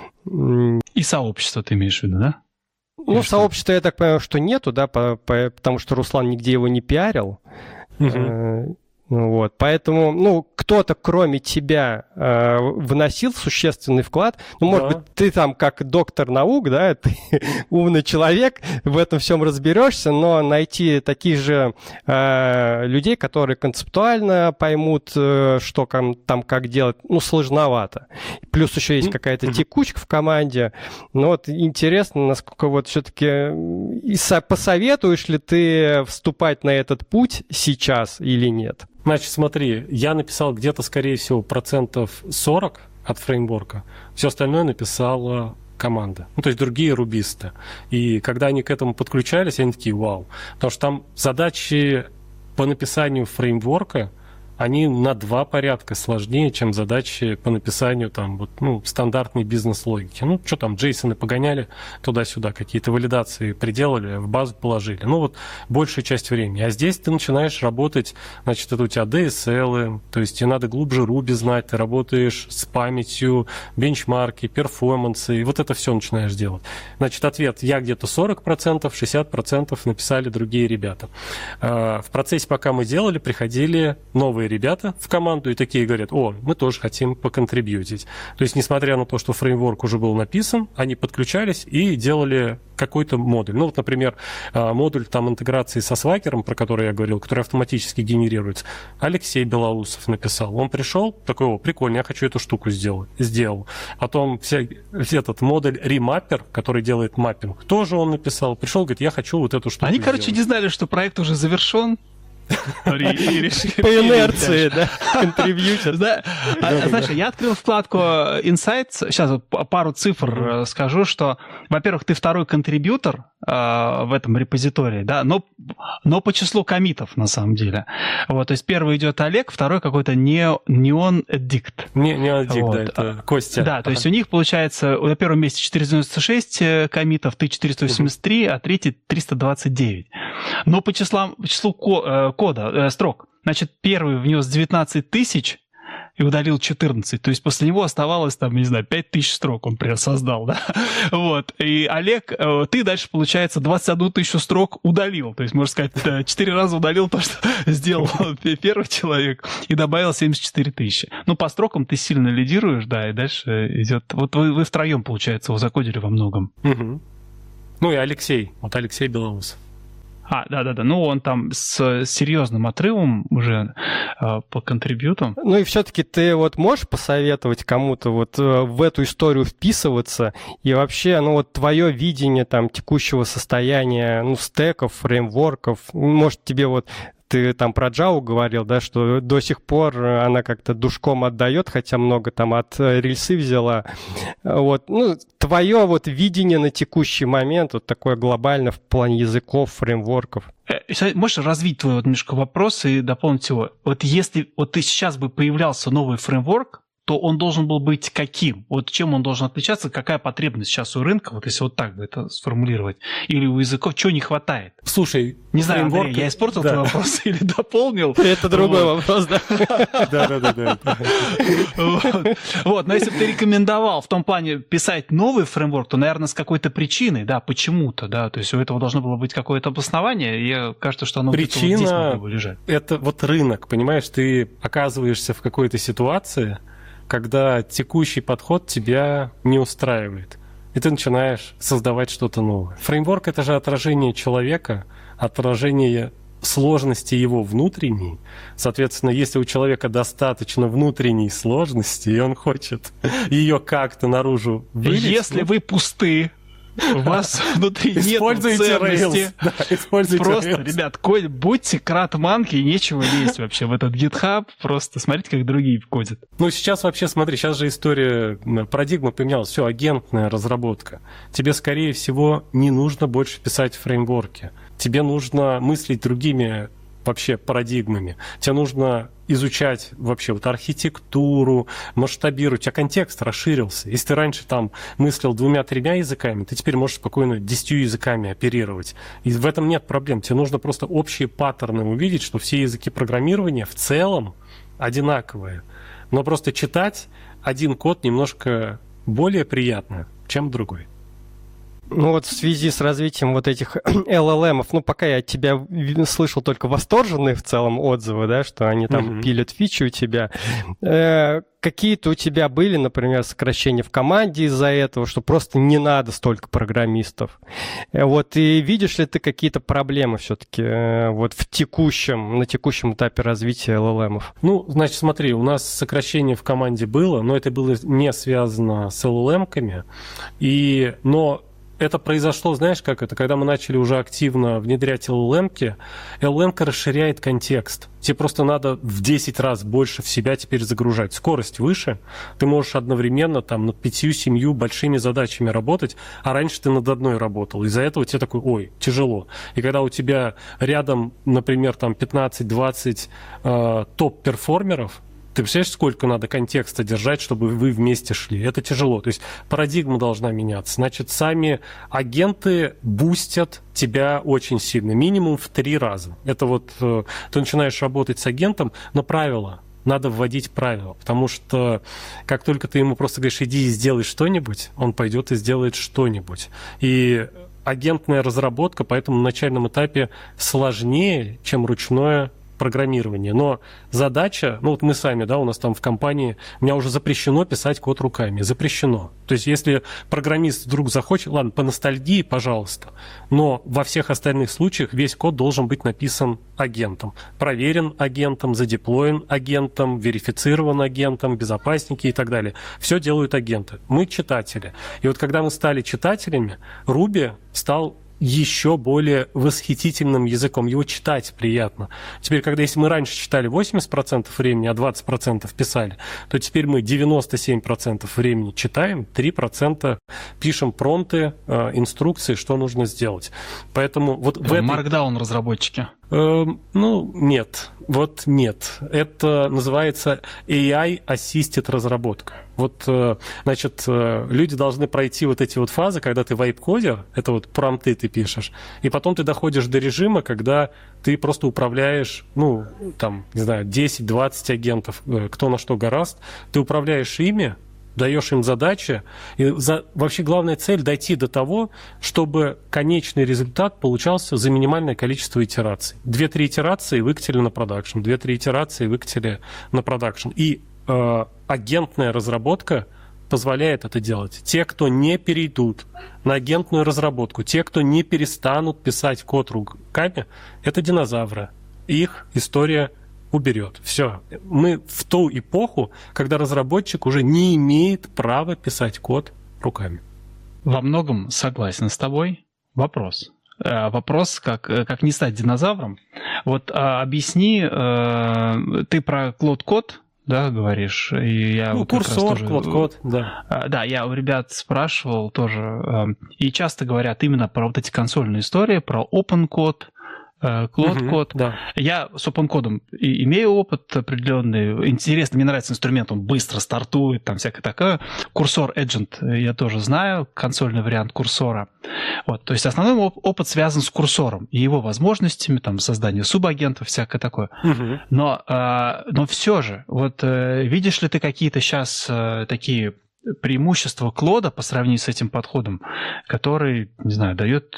И сообщество ты имеешь в виду, да? Ну, сообщества, я так понимаю, что нету, да, потому что Руслан нигде его не пиарил. Вот, поэтому, кто-то, кроме тебя, вносил существенный вклад. Ну, может быть, ты там как доктор наук, да, ты умный человек, в этом всем разберешься, но найти таких же людей, которые концептуально поймут, что там как делать, сложновато. Плюс еще есть какая-то текучка в команде. Но вот интересно, насколько вот все-таки посоветуешь ли ты вступать на этот путь сейчас или нет? Значит, смотри, я написал где-то, скорее всего, 40% от фреймворка. Все остальное написала команда. То есть другие рубисты. И когда они к этому подключались, они такие: вау. Потому что там задачи по написанию фреймворка, они на 2 порядка сложнее, чем задачи по написанию там, стандартной бизнес-логики. Что там, JSON погоняли туда-сюда, какие-то валидации приделали, в базу положили. Большая часть времени. А здесь ты начинаешь работать, значит, это у тебя DSL, то есть тебе надо глубже Ruby знать, ты работаешь с памятью, бенчмарки, перформансы, и вот это все начинаешь делать. Значит, ответ: я где-то 40%, 60% написали другие ребята. В процессе, пока мы делали, приходили новые ребята в команду и такие говорят: мы тоже хотим поконтрибьютить. То есть, несмотря на то, что фреймворк уже был написан, они подключались и делали какой-то модуль. Например, модуль там интеграции со Swagger, про который я говорил, который автоматически генерируется. Алексей Белоусов написал. Он пришел, такой: прикольно, я хочу эту штуку сделать. Сделал. Потом этот модуль Remapper, который делает маппинг, тоже он написал. Пришел, говорит: я хочу вот эту штуку сделать. Они, не знали, что проект уже завершен. По инерции, да, контрибьютер. Знаешь, я открыл вкладку Insights, сейчас пару цифр скажу, что, во-первых, ты второй контрибьютор в этом репозитории, да, но по числу коммитов, на самом деле. Вот, то есть первый идет Олег, второй какой-то Neon Addict. Neon Addict, вот. Да, это Костя. Да, то есть у них получается на первом месте 496 коммитов, ты 483, а третий 329. Но по числу кода, строк, значит, первый внес 19 тысяч, и удалил 14. То есть после него оставалось, там, не знаю, 5000 строк он прям создал, да? Вот. И Олег, ты дальше, получается, 21 тысячу строк удалил. То есть, можно сказать, 4 раза удалил то, что сделал первый человек, и добавил 74 тысячи. Ну, по строкам ты сильно лидируешь, да, и дальше идет... Вот вы втроем, получается, его закодили во многом. Угу. Ну и Алексей. Вот Алексей Белоус. Да. Ну, он там с серьезным отрывом уже по контрибьютам. Ну и все-таки ты вот можешь посоветовать кому-то вот в эту историю вписываться и вообще, ну вот твое видение там текущего состояния, ну, стеков, фреймворков, может тебе вот ты там про Java говорил, да, что до сих пор она как-то душком отдает, хотя много там от рельсы взяла. Вот, ну, твое вот видение на текущий момент, вот такое глобально в плане языков, фреймворков. Можешь развить твой вот немножко вопрос и дополнить его? Вот если вот ты сейчас бы появлялся новый фреймворк, то он должен был быть каким? Вот чем он должен отличаться? Какая потребность сейчас у рынка? Вот если вот так бы это сформулировать. Или у языков чего не хватает? Слушай, не знаю, Андрей, я испортил твой вопрос или дополнил? Это другой вопрос, да? Да. Вот, но если бы ты рекомендовал в том плане писать новый фреймворк, то, наверное, с какой-то причиной, да, почему-то, да, то есть у этого должно было быть какое-то обоснование, и кажется, что оно причина вот здесь могло бы лежать. Это вот рынок, понимаешь, ты оказываешься в какой-то ситуации, когда текущий подход тебя не устраивает, и ты начинаешь создавать что-то новое. Фреймворк — это же отражение человека, отражение сложности его внутренней. Соответственно, если у человека достаточно внутренней сложности, и он хочет ее как-то наружу вылить... Если вы пусты, у вас внутри нет ценности. Да, используйте просто, Rails. ребят, будьте кратманки, и нечего лезть вообще в этот GitHub. Просто смотрите, как другие кодят. Ну, сейчас вообще, смотри, сейчас же история, парадигма поменялась. Все, агентная разработка. Тебе, скорее всего, не нужно больше писать фреймворки. Тебе нужно мыслить другими вообще парадигмами. Тебе нужно изучать вообще вот архитектуру, масштабировать. У тебя контекст расширился. Если ты раньше там мыслил 2-3 языками, ты теперь можешь спокойно 10 языками оперировать. И в этом нет проблем. Тебе нужно просто общие паттерны увидеть, что все языки программирования в целом одинаковые. Но просто читать один код немножко более приятно, чем другой. Ну вот в связи с развитием вот этих LLM-ов, ну пока я от тебя слышал только восторженные в целом отзывы, да, что они там пилят фичи у тебя. Какие-то у тебя были, например, сокращения в команде из-за этого, что просто не надо столько программистов. Вот, и видишь ли ты какие-то проблемы все-таки вот на текущем этапе развития LLM-ов? Ну, значит, смотри, у нас сокращение в команде было, но это было не связано с LLM-ками, но это произошло, знаешь, как это? Когда мы начали уже активно внедрять LLM-ки, LLM-ка расширяет контекст. Тебе просто надо в 10 раз больше в себя теперь загружать. Скорость выше. Ты можешь одновременно там над 5-7 большими задачами работать, а раньше ты над одной работал. Из-за этого тебе такой, тяжело. И когда у тебя рядом, например, там 15-20 топ-перформеров, ты представляешь, сколько надо контекста держать, чтобы вы вместе шли? Это тяжело. То есть парадигма должна меняться. Значит, сами агенты бустят тебя очень сильно. Минимум в 3 раза. Это вот ты начинаешь работать с агентом, но правила. Надо вводить правила. Потому что как только ты ему просто говоришь, иди и сделай что-нибудь, он пойдет и сделает что-нибудь. И агентная разработка поэтому на начальном этапе сложнее, чем ручное программирование. Но задача, вот мы сами, да, у нас там в компании, у меня уже запрещено писать код руками. Запрещено. То есть, если программист вдруг захочет, ладно, по ностальгии, пожалуйста, но во всех остальных случаях весь код должен быть написан агентом. Проверен агентом, задеплоен агентом, верифицирован агентом, безопасники и так далее. Все делают агенты. Мы читатели. И вот когда мы стали читателями, Ruby стал еще более восхитительным языком. Его читать приятно. Теперь, если мы раньше читали 80% времени, а 20% писали, то теперь мы 97% времени читаем, 3% пишем промпты, инструкции, что нужно сделать. Поэтому вот в этой... Markdown разработчики. Нет. Вот нет. Это называется AI-assisted разработка. Значит, люди должны пройти вот эти вот фазы, когда ты вайп-кодер, это вот промпты ты пишешь, и потом ты доходишь до режима, когда ты просто управляешь, 10-20 агентов, кто на что горазд, ты управляешь ими, даешь им задачи, и вообще главная цель — дойти до того, чтобы конечный результат получался за минимальное количество итераций. 2-3 итерации выкатили на продакшн, 2-3 итерации выкатили на продакшн. И агентная разработка позволяет это делать. Те, кто не перейдут на агентную разработку, те, кто не перестанут писать код руками, это динозавры. Их история уберет. Все. Мы в ту эпоху, когда разработчик уже не имеет права писать код руками. Во многом согласен с тобой. Вопрос, как не стать динозавром. Объясни, ты про Клод-код, да, говоришь? И я курсор, Клод-код, да. Да, я у ребят спрашивал тоже, и часто говорят именно про вот эти консольные истории, про OpenCode, Клод-код. Да. Я с OpenCode имею опыт определенный. Интересно, мне нравится инструмент, он быстро стартует, там всякое такое. Курсор Agent я тоже знаю, консольный вариант курсора. То есть основной опыт связан с курсором и его возможностями, там, создание субагентов, всякое такое. Но все же, видишь ли ты какие-то сейчас такие преимущества Клода по сравнению с этим подходом, который, не знаю, дает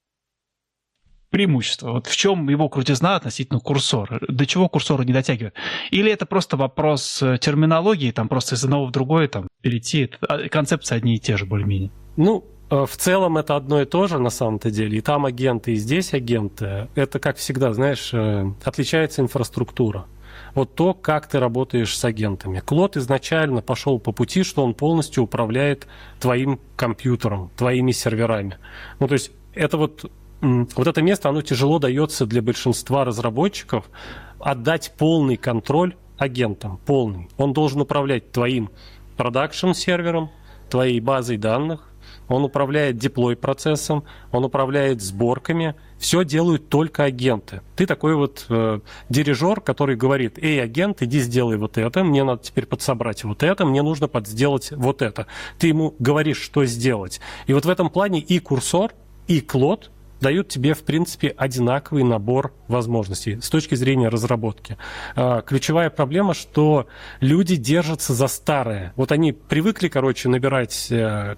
преимущество? В чем его крутизна относительно курсора? До чего курсору не дотягивает? Или это просто вопрос терминологии, там просто из одного в другое перейти? Концепции одни и те же более-менее. В целом это одно и то же на самом-то деле. И там агенты, и здесь агенты. Это, как всегда, знаешь, отличается инфраструктура. То, как ты работаешь с агентами. Клод изначально пошел по пути, что он полностью управляет твоим компьютером, твоими серверами. То есть это это место, оно тяжело дается для большинства разработчиков. Отдать полный контроль агентам, полный. Он должен управлять твоим продакшн-сервером, твоей базой данных, он управляет деплой-процессом, он управляет сборками. Все делают только агенты. Ты такой дирижер, который говорит: эй, агент, иди сделай вот это, мне надо теперь подсобрать вот это, мне нужно подсделать вот это. Ты ему говоришь, что сделать. И в этом плане и курсор, и Клод дают тебе, в принципе, одинаковый набор возможностей с точки зрения разработки. Ключевая проблема, что люди держатся за старое. Они привыкли, набирать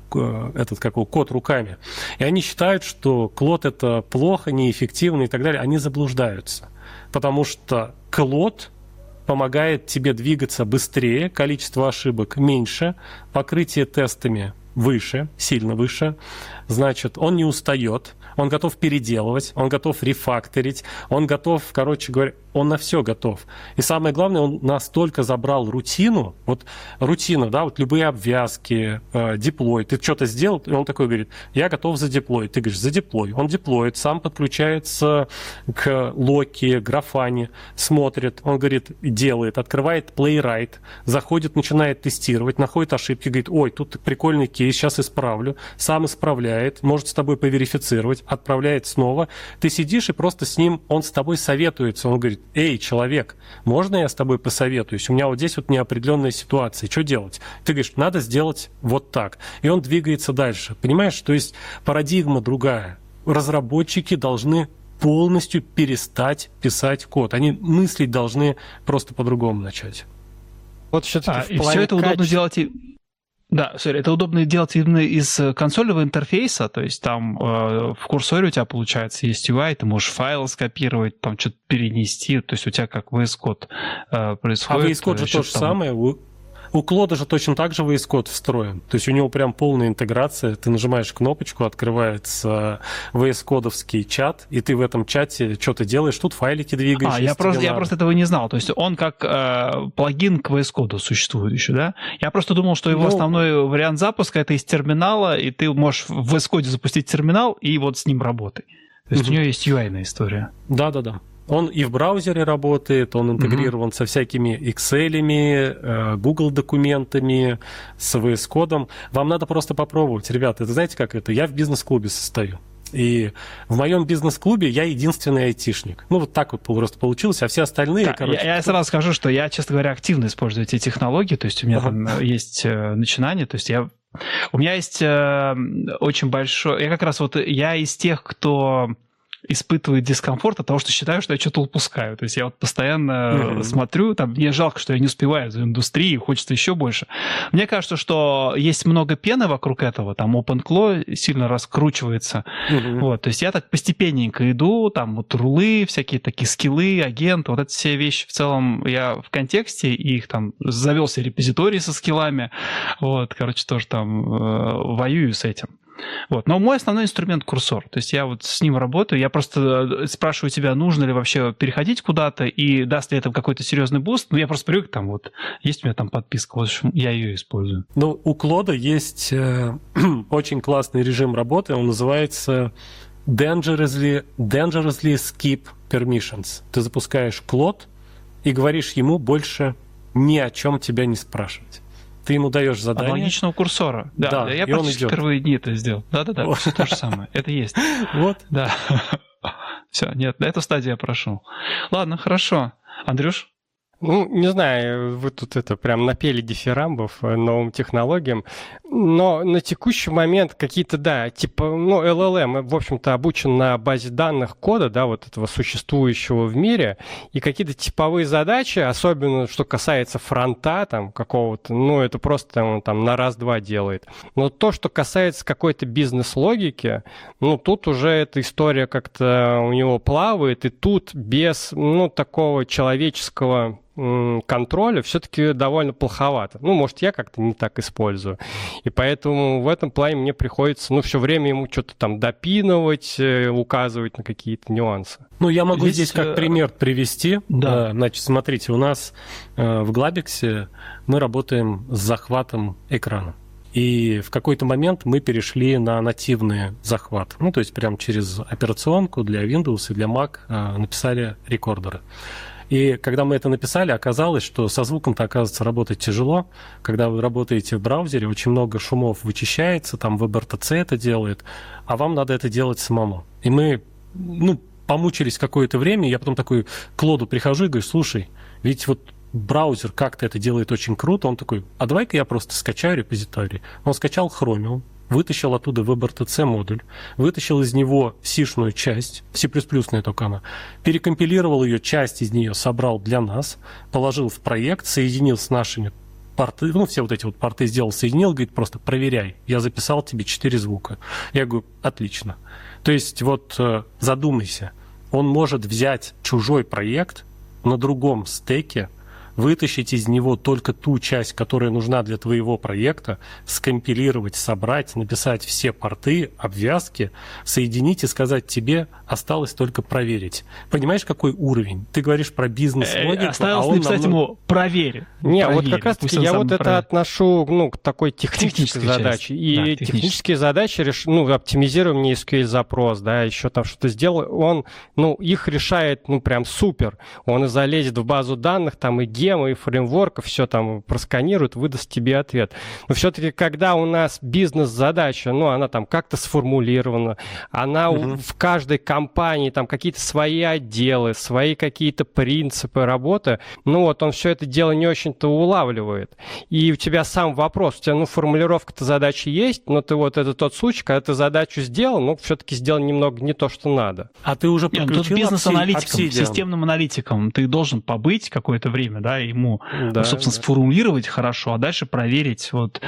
код руками, и они считают, что Клод — это плохо, неэффективно и так далее. Они заблуждаются, потому что Клод помогает тебе двигаться быстрее, количество ошибок меньше, покрытие тестами выше, сильно выше. Значит, он не устает, он готов переделывать, он готов рефакторить, он готов, он на все готов. И самое главное, он настолько забрал рутину, рутина, да, любые обвязки, деплой, ты что-то сделал, и он такой говорит: я готов за деплой. Ты говоришь: за деплой. Он деплоит, сам подключается к Локи, Графане, смотрит, он говорит, делает, открывает Playwright, заходит, начинает тестировать, находит ошибки, говорит: ой, тут прикольный кейс, сейчас исправлю, сам исправляет, может с тобой поверифицировать, отправляет снова. Ты сидишь и просто с ним, он с тобой советуется, он говорит: эй, человек, можно я с тобой посоветуюсь? У меня здесь неопределенная ситуация, что делать? Ты говоришь: надо сделать вот так. И он двигается дальше. Понимаешь? То есть парадигма другая. Разработчики должны полностью перестать писать код. Они мыслить должны просто по-другому начать. Все-таки и все это удобно делать Да, это удобно делать именно из консольного интерфейса, то есть там в курсоре у тебя, получается, есть UI, ты можешь файлы скопировать, там что-то перенести, то есть у тебя как VS Code происходит. А VS Code же то же самое. У Клода же точно так же VS Code встроен. То есть у него прям полная интеграция. Ты нажимаешь кнопочку, открывается VS Code-овский чат, и ты в этом чате что-то делаешь, тут файлики двигаешь. Я просто этого не знал. То есть он как плагин к VS Code существует еще, да? Я просто думал, что его основной вариант запуска это из терминала, и ты можешь в VS Code запустить терминал, и вот с ним работай. То есть у него есть UI-ная история. Да-да-да. Он и в браузере работает, он интегрирован со всякими Excel-ами, Google документами, с VS Code. Вам надо просто попробовать. Ребята, это знаете, как это? Я в бизнес-клубе состою. И в моем бизнес-клубе я единственный айтишник. Ну, вот так вот просто получилось, а все остальные... Да, я сразу скажу, что я, честно говоря, активно использую эти технологии, то есть у меня там есть начинание, то есть у меня есть очень большой... Я из тех, кто испытывает дискомфорт от того, что считаю, что я что-то упускаю. То есть я вот постоянно смотрю, там, мне жалко, что я не успеваю за индустрией, хочется еще больше. Мне кажется, что есть много пены вокруг этого, там OpenClaw сильно раскручивается. Вот, то есть я так постепенненько иду, там вот рулы, всякие такие скиллы, агенты, вот эти все вещи в целом я в контексте, и их там завел себе репозиторий со скиллами, вот, короче, тоже там воюю с этим. Вот. Но мой основной инструмент — курсор. То есть я вот с ним работаю. Я просто спрашиваю тебя, нужно ли вообще переходить куда-то и даст ли это какой-то серьезный буст. Ну, я просто привык, там вот есть у меня там подписка, вот я ее использую. Ну, у Клода есть очень классный режим работы. Он называется Dangerously Skip Permissions. Ты запускаешь Клод и говоришь ему больше ни о чем тебя не спрашивать. Ты ему даешь задание. Аналогичного курсора. Да, я практически первые дни это сделал. Да-да-да, все то же самое. Это есть. Вот. Да. Все, нет, на эту стадию я прошел. Ладно, хорошо. Андрюш? Ну, не знаю, вы тут прям напели дифирамбов новым технологиям, но на текущий момент какие-то, да, типа, LLM, в общем-то, обучен на базе данных кода, да, вот этого существующего в мире, и какие-то типовые задачи, особенно что касается фронта там какого-то, это просто он там на раз-два делает. Но то, что касается какой-то бизнес-логики, тут уже эта история как-то у него плавает, и тут без, такого человеческого контроля все-таки довольно плоховато. Может, я как-то не так использую. И поэтому в этом плане мне приходится, все время ему что-то там допинывать, указывать на какие-то нюансы. Я могу здесь как пример привести. Да. Значит, смотрите, у нас в Glabix мы работаем с захватом экрана. И в какой-то момент мы перешли на нативный захват. То есть прямо через операционку для Windows и для Mac написали рекордеры. И когда мы это написали, оказалось, что со звуком-то, оказывается, работать тяжело. Когда вы работаете в браузере, очень много шумов вычищается, там WebRTC это делает, а вам надо это делать самому. И мы, помучились какое-то время, я потом такой к Клоду прихожу и говорю, слушай, ведь вот браузер как-то это делает очень круто. Он такой, а давай-ка я просто скачаю репозиторий. Он скачал Chromium, вытащил оттуда WebRTC модуль, вытащил из него C-шную часть, C++-ная только она, перекомпилировал ее, часть из нее собрал для нас, положил в проект, соединил с нашими порты, все вот эти вот порты сделал, соединил, говорит, просто проверяй, я записал тебе 4 звука. Я говорю, отлично. То есть вот задумайся, он может взять чужой проект на другом стеке, вытащить из него только ту часть, которая нужна для твоего проекта, скомпилировать, собрать, написать все порты, обвязки, соединить и сказать тебе, осталось только проверить. Понимаешь, какой уровень? Ты говоришь про бизнес-логику, осталось написать ему «проверь». Не, вот как раз-таки я вот это отношу к такой технической задаче. И технические задачи, оптимизирование SQL-запрос, да, еще там что-то сделал, он, их решает, прям супер. Он и залезет в базу данных, там и и фреймворков, все там просканирует, выдаст тебе ответ. Но все-таки, когда у нас бизнес-задача, она там как-то сформулирована, она в каждой компании, там какие-то свои отделы, свои какие-то принципы работы, он все это дело не очень-то улавливает. И у тебя сам вопрос, у тебя, формулировка-то задачи есть, но ты это тот случай, когда ты задачу сделал, все-таки сделал немного не то, что надо. А ты уже подключил тут бизнес-аналитиком, системным аналитиком ты должен побыть какое-то время, да, ему, собственно, сформулировать хорошо, а дальше проверить,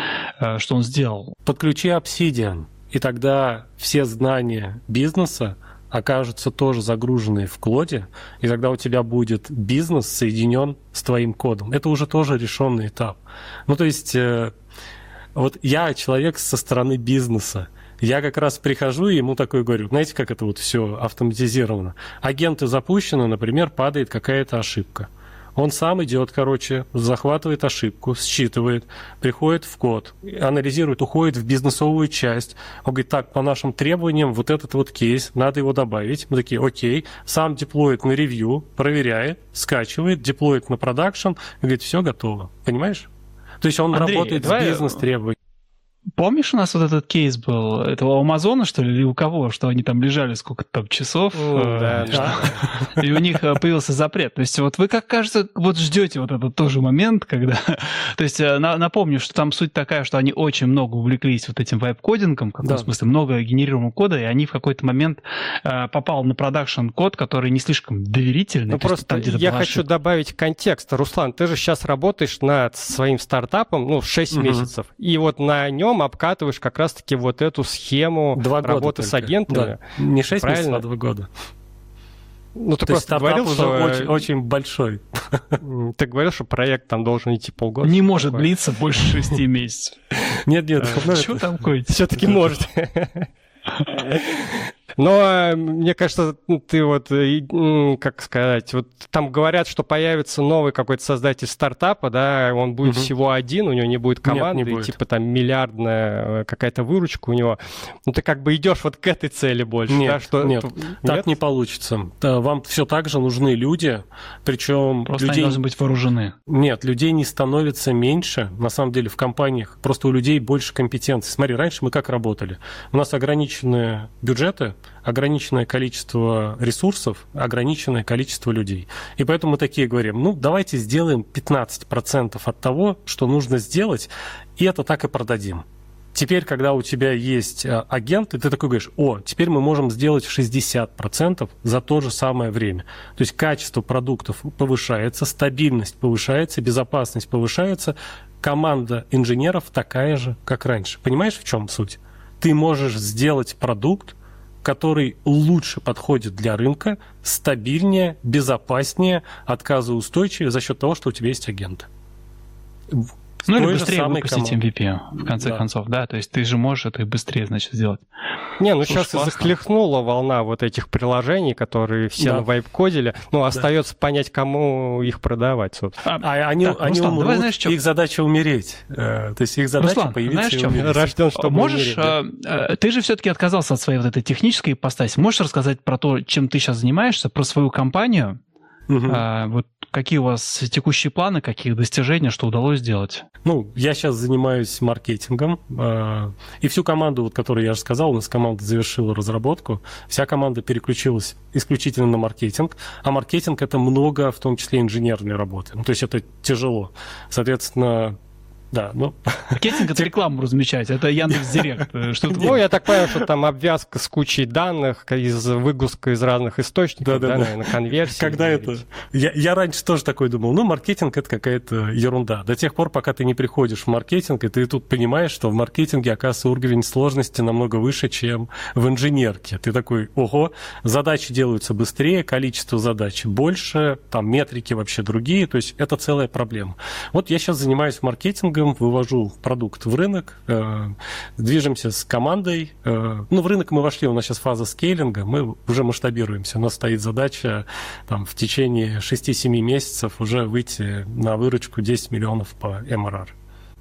что он сделал. Подключи Obsidian, и тогда все знания бизнеса окажутся тоже загружены в клоде, и тогда у тебя будет бизнес соединен с твоим кодом. Это уже тоже решенный этап. Ну, то есть, вот я человек со стороны бизнеса. Я как раз прихожу и ему такой говорю, знаете, как это вот все автоматизировано? Агенты запущены, например, падает какая-то ошибка. Он сам идет, захватывает ошибку, считывает, приходит в код, анализирует, уходит в бизнесовую часть. Он говорит, так, по нашим требованиям вот этот вот кейс, надо его добавить. Мы такие, окей. Сам деплоит на ревью, проверяет, скачивает, деплоит на продакшн, говорит, все готово. Понимаешь? То есть он Андрей, работает с бизнес-требованиями. Помнишь, у нас вот этот кейс был, это у Амазона, что ли, или у кого, что они там лежали сколько-то там часов, и у них появился запрет. То есть вот вы, как кажется, вот ждете вот этот тоже момент, когда... То есть напомню, что там суть такая, что они очень много увлеклись вот этим вайп-кодингом, в каком смысле, много генерируемого кода, и они в какой-то момент попал на продакшн-код, который не слишком доверительный. Ну просто я хочу добавить контекст. Руслан, ты же сейчас работаешь над своим стартапом, 6 месяцев, и вот на нем обкатываешь как раз-таки вот эту схему работы с агентами. Да. Не 6 месяцев, а 2 года. Ну, ты просто говорил, что... очень, очень большой. Ты говорил, что проект там должен идти полгода. Не может длиться больше 6 месяцев. Нет. Что там какое-то? Все-таки может. Но мне кажется, ты вот, как сказать, вот там говорят, что появится новый какой-то создатель стартапа, да, он будет всего один, у него не будет команды, не будет. Типа там миллиардная какая-то выручка у него. Ну ты как бы идешь вот к этой цели больше, нет, да? Что... Нет, так не получится. Вам все так же нужны люди, причем... Просто они должны быть вооружены. Нет, людей не становится меньше, на самом деле, в компаниях. Просто у людей больше компетенций. Смотри, раньше мы как работали? У нас ограниченные бюджеты, ограниченное количество ресурсов, ограниченное количество людей. И поэтому мы такие говорим, давайте сделаем 15% от того, что нужно сделать, и это так и продадим. Теперь, когда у тебя есть агент, и ты такой говоришь, теперь мы можем сделать 60% за то же самое время. То есть качество продуктов повышается, стабильность повышается, безопасность повышается, команда инженеров такая же, как раньше. Понимаешь, в чем суть? Ты можешь сделать продукт, который лучше подходит для рынка, стабильнее, безопаснее, отказоустойчивее за счет того, что у тебя есть агенты. Или быстрее выпустить MVP, в конце концов, да? То есть ты же можешь это быстрее, значит, сделать. Сейчас захлестнула волна вот этих приложений, которые все на вайп-кодили. Остается понять, кому их продавать, собственно. Они умрут, их задача умереть. То есть их задача появиться и умереть. Рожден, чтобы можешь, ты же все-таки отказался от своей вот этой технической ипостаси. Можешь рассказать про то, чем ты сейчас занимаешься, про свою компанию? Вот какие у вас текущие планы, какие достижения, что удалось сделать? Я сейчас занимаюсь маркетингом, и всю команду, которую я же сказал, у нас команда завершила разработку, вся команда переключилась исключительно на маркетинг, а маркетинг – это много, в том числе, инженерной работы. То есть это тяжело. Соответственно, да, маркетинг – это рекламу размещать, это Яндекс.Директ. Я так понял, что там обвязка с кучей данных, выгрузка из разных источников, на конверсии. Когда это... Я раньше тоже такой думал, маркетинг – это какая-то ерунда. До тех пор, пока ты не приходишь в маркетинг, и ты тут понимаешь, что в маркетинге, оказывается, уровень сложности намного выше, чем в инженерке. Ты такой, задачи делаются быстрее, количество задач больше, там метрики вообще другие, то есть это целая проблема. Вот я сейчас занимаюсь маркетингом, вывожу продукт в рынок, движемся с командой. В рынок мы вошли, у нас сейчас фаза скейлинга, мы уже масштабируемся. У нас стоит задача в течение 6-7 месяцев уже выйти на выручку 10 миллионов по MRR.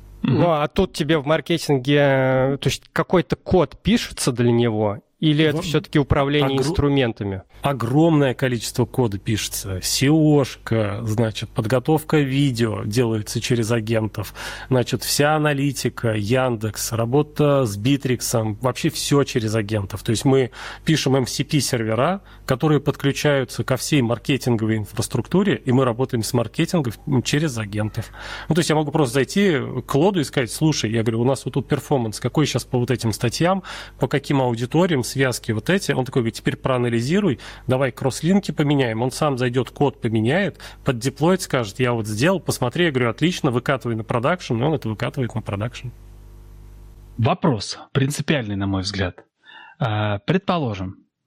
А тут тебе в маркетинге, то есть какой-то код пишется для него, или это все-таки управление инструментами? Огромное количество кода пишется. SEO-шка, подготовка видео делается через агентов. Вся аналитика, Яндекс, работа с Битриксом, вообще все через агентов. То есть мы пишем MCP-сервера, которые подключаются ко всей маркетинговой инфраструктуре, и мы работаем с маркетингом через агентов. То есть я могу просто зайти к Лоду и сказать, слушай, я говорю, у нас вот тут перформанс, какой сейчас по вот этим статьям, по каким аудиториям, связки вот эти. Он такой говорит, теперь проанализируй, давай кросслинки поменяем. Он сам зайдет, код поменяет, поддеплоит, скажет, я вот сделал, посмотри, я говорю, отлично, выкатывай на продакшн, и он это выкатывает на продакшн. Вопрос принципиальный, на мой взгляд. Предположим,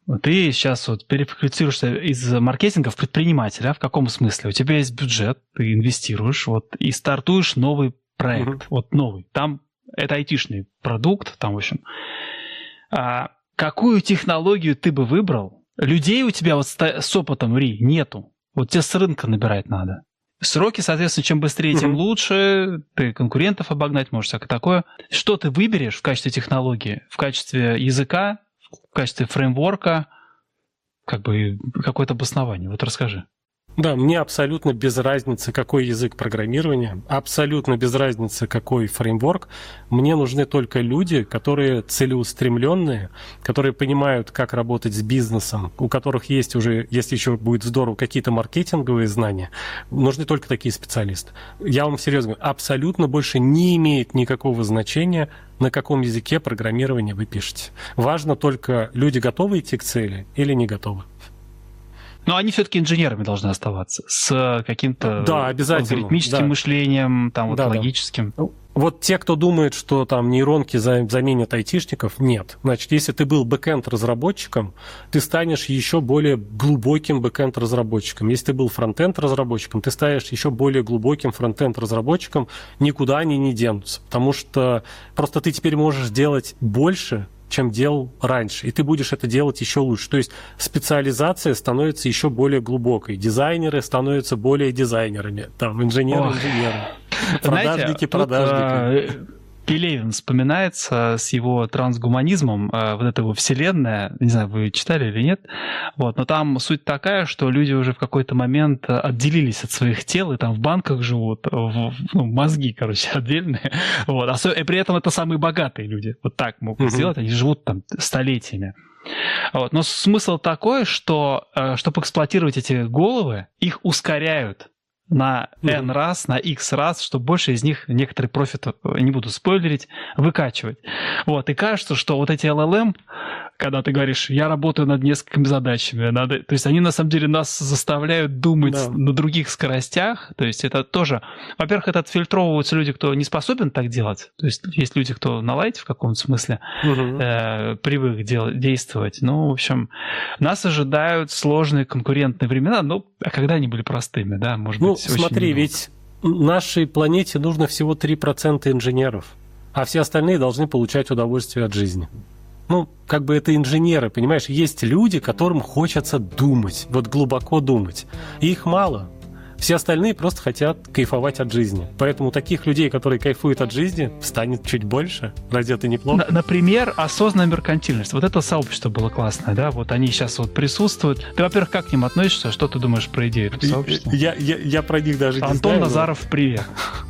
Ты сейчас вот переквалифицируешься из маркетинга в предпринимателя. В каком смысле? У тебя есть бюджет, ты инвестируешь, вот, и стартуешь новый проект. Вот новый. Там это айтишный продукт, там, в общем. Какую технологию ты бы выбрал? Людей у тебя вот с опытом, нету. Вот тебе с рынка набирать надо. Сроки, соответственно, чем быстрее, тем лучше. Ты конкурентов обогнать можешь, всякое такое. Что ты выберешь в качестве технологии? В качестве языка? В качестве фреймворка? Как бы какое-то обоснование. Вот расскажи. Да, мне абсолютно без разницы, какой язык программирования, абсолютно без разницы, какой фреймворк. Мне нужны только люди, которые целеустремленные, которые понимают, как работать с бизнесом, у которых есть уже, если еще будет здорово, какие-то маркетинговые знания. Нужны только такие специалисты. Я вам серьезно говорю, абсолютно больше не имеет никакого значения, на каком языке программирования вы пишете. Важно только, люди готовы идти к цели или не готовы. Но они все-таки инженерами должны оставаться, с каким-то алгоритмическим мышлением, там, вот, логическим. Вот те, кто думает, что там нейронки заменят айтишников, нет. Значит, если ты был бэкэнд-разработчиком, ты станешь еще более глубоким бэкэнд-разработчиком. Если ты был фронтенд-разработчиком, ты станешь еще более глубоким фронтенд-разработчиком. Никуда они не денутся, потому что просто ты теперь можешь делать больше, чем делал раньше, и ты будешь это делать еще лучше. То есть специализация становится еще более глубокой, дизайнеры становятся более дизайнерами, там, инженеры. Продажники. Пелевин вспоминается с его трансгуманизмом, вот эта его вселенная, не знаю, вы читали или нет, вот, но там суть такая, что люди уже в какой-то момент отделились от своих тел и там в банках живут, мозги, короче, отдельные, вот, и при этом это самые богатые люди, вот так могут сделать, они живут там столетиями. Вот. Но смысл такой, что чтобы эксплуатировать эти головы, их ускоряют на N раз, на X раз, чтобы больше из них некоторый профит, не буду спойлерить, выкачивать. Вот. И кажется, что вот эти LLM, когда ты говоришь, я работаю над несколькими задачами, то есть они на самом деле нас заставляют думать на других скоростях. То есть это тоже, во-первых, это отфильтровываются люди, кто не способен так делать. То есть есть люди, кто на лайте в каком-то смысле привык действовать. Ну, в общем, нас ожидают сложные конкурентные времена, а когда они были простыми, да, может быть, смотри, недолго. Ведь нашей планете нужно всего 3% инженеров, а все остальные должны получать удовольствие от жизни. Как бы это инженеры, понимаешь? Есть люди, которым хочется думать, вот глубоко думать. И их мало. Все остальные просто хотят кайфовать от жизни. Поэтому таких людей, которые кайфуют от жизни, станет чуть больше. Разве это неплохо? Например, осознанная меркантильность. Вот это сообщество было классное, да? Вот они сейчас вот присутствуют. Ты, во-первых, как к ним относишься? Что ты думаешь про идею этого сообщества? Я про них даже не знаю. Антон Назаров, привет.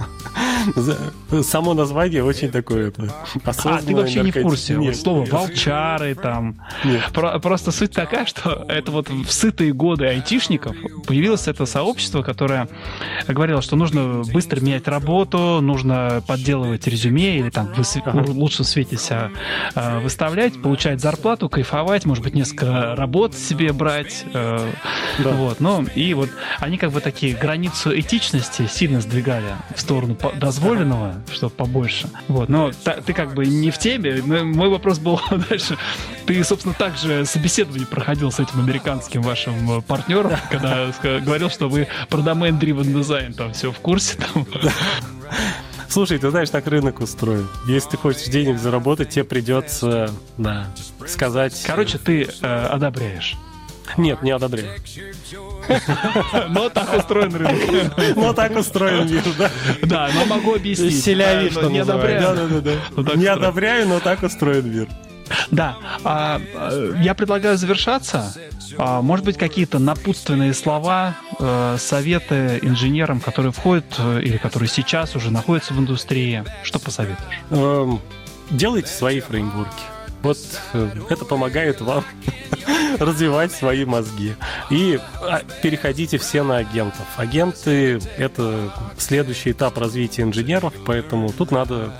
Само название очень такое осознанное. Ты вообще не в курсе. Вот слово волчары там. Просто суть такая, что это вот в сытые годы айтишников появилось это сообщество, которое говорило, что нужно быстро менять работу, нужно подделывать резюме или там в лучшем свете себя выставлять, получать зарплату, кайфовать, может быть, несколько работ себе брать. Вот. И вот они как бы такие границу этичности сильно сдвигали в сторону дозволенного, чтобы побольше. Вот. Но ты как бы не в теме. Мой вопрос был дальше. Ты, собственно, также собеседование проходил с этим американским вашим партнером, когда говорил, что вы про domain-driven design, там все в курсе. Там. Слушай, ты знаешь, так рынок устроен. Если ты хочешь денег заработать, тебе придется сказать... Короче, ты одобряешь. Нет, не одобряю. Но так устроен рынок. Но так устроен мир, да. Да, но могу объяснить. Селяви, что не одобряю. Не одобряю, но так устроен мир. Да. Я предлагаю завершаться. Может быть, какие-то напутственные слова, советы инженерам, которые входят или которые сейчас уже находятся в индустрии. Что посоветуешь? Делайте свои фреймворки. Вот это помогает вам развивать свои мозги. И переходите все на агентов. Агенты — это следующий этап развития инженеров, поэтому тут надо,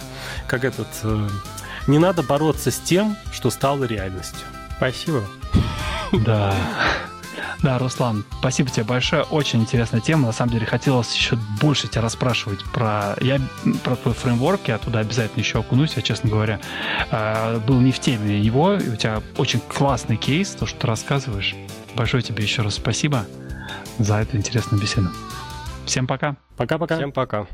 не надо бороться с тем, что стало реальностью. Спасибо. Да. Да, Руслан, спасибо тебе большое. Очень интересная тема. На самом деле, хотелось еще больше тебя расспрашивать про твой фреймворк. Я туда обязательно еще окунусь. Я, честно говоря, был не в теме его. И у тебя очень классный кейс, то, что ты рассказываешь. Большое тебе еще раз спасибо за эту интересную беседу. Всем пока. Пока-пока. Всем пока.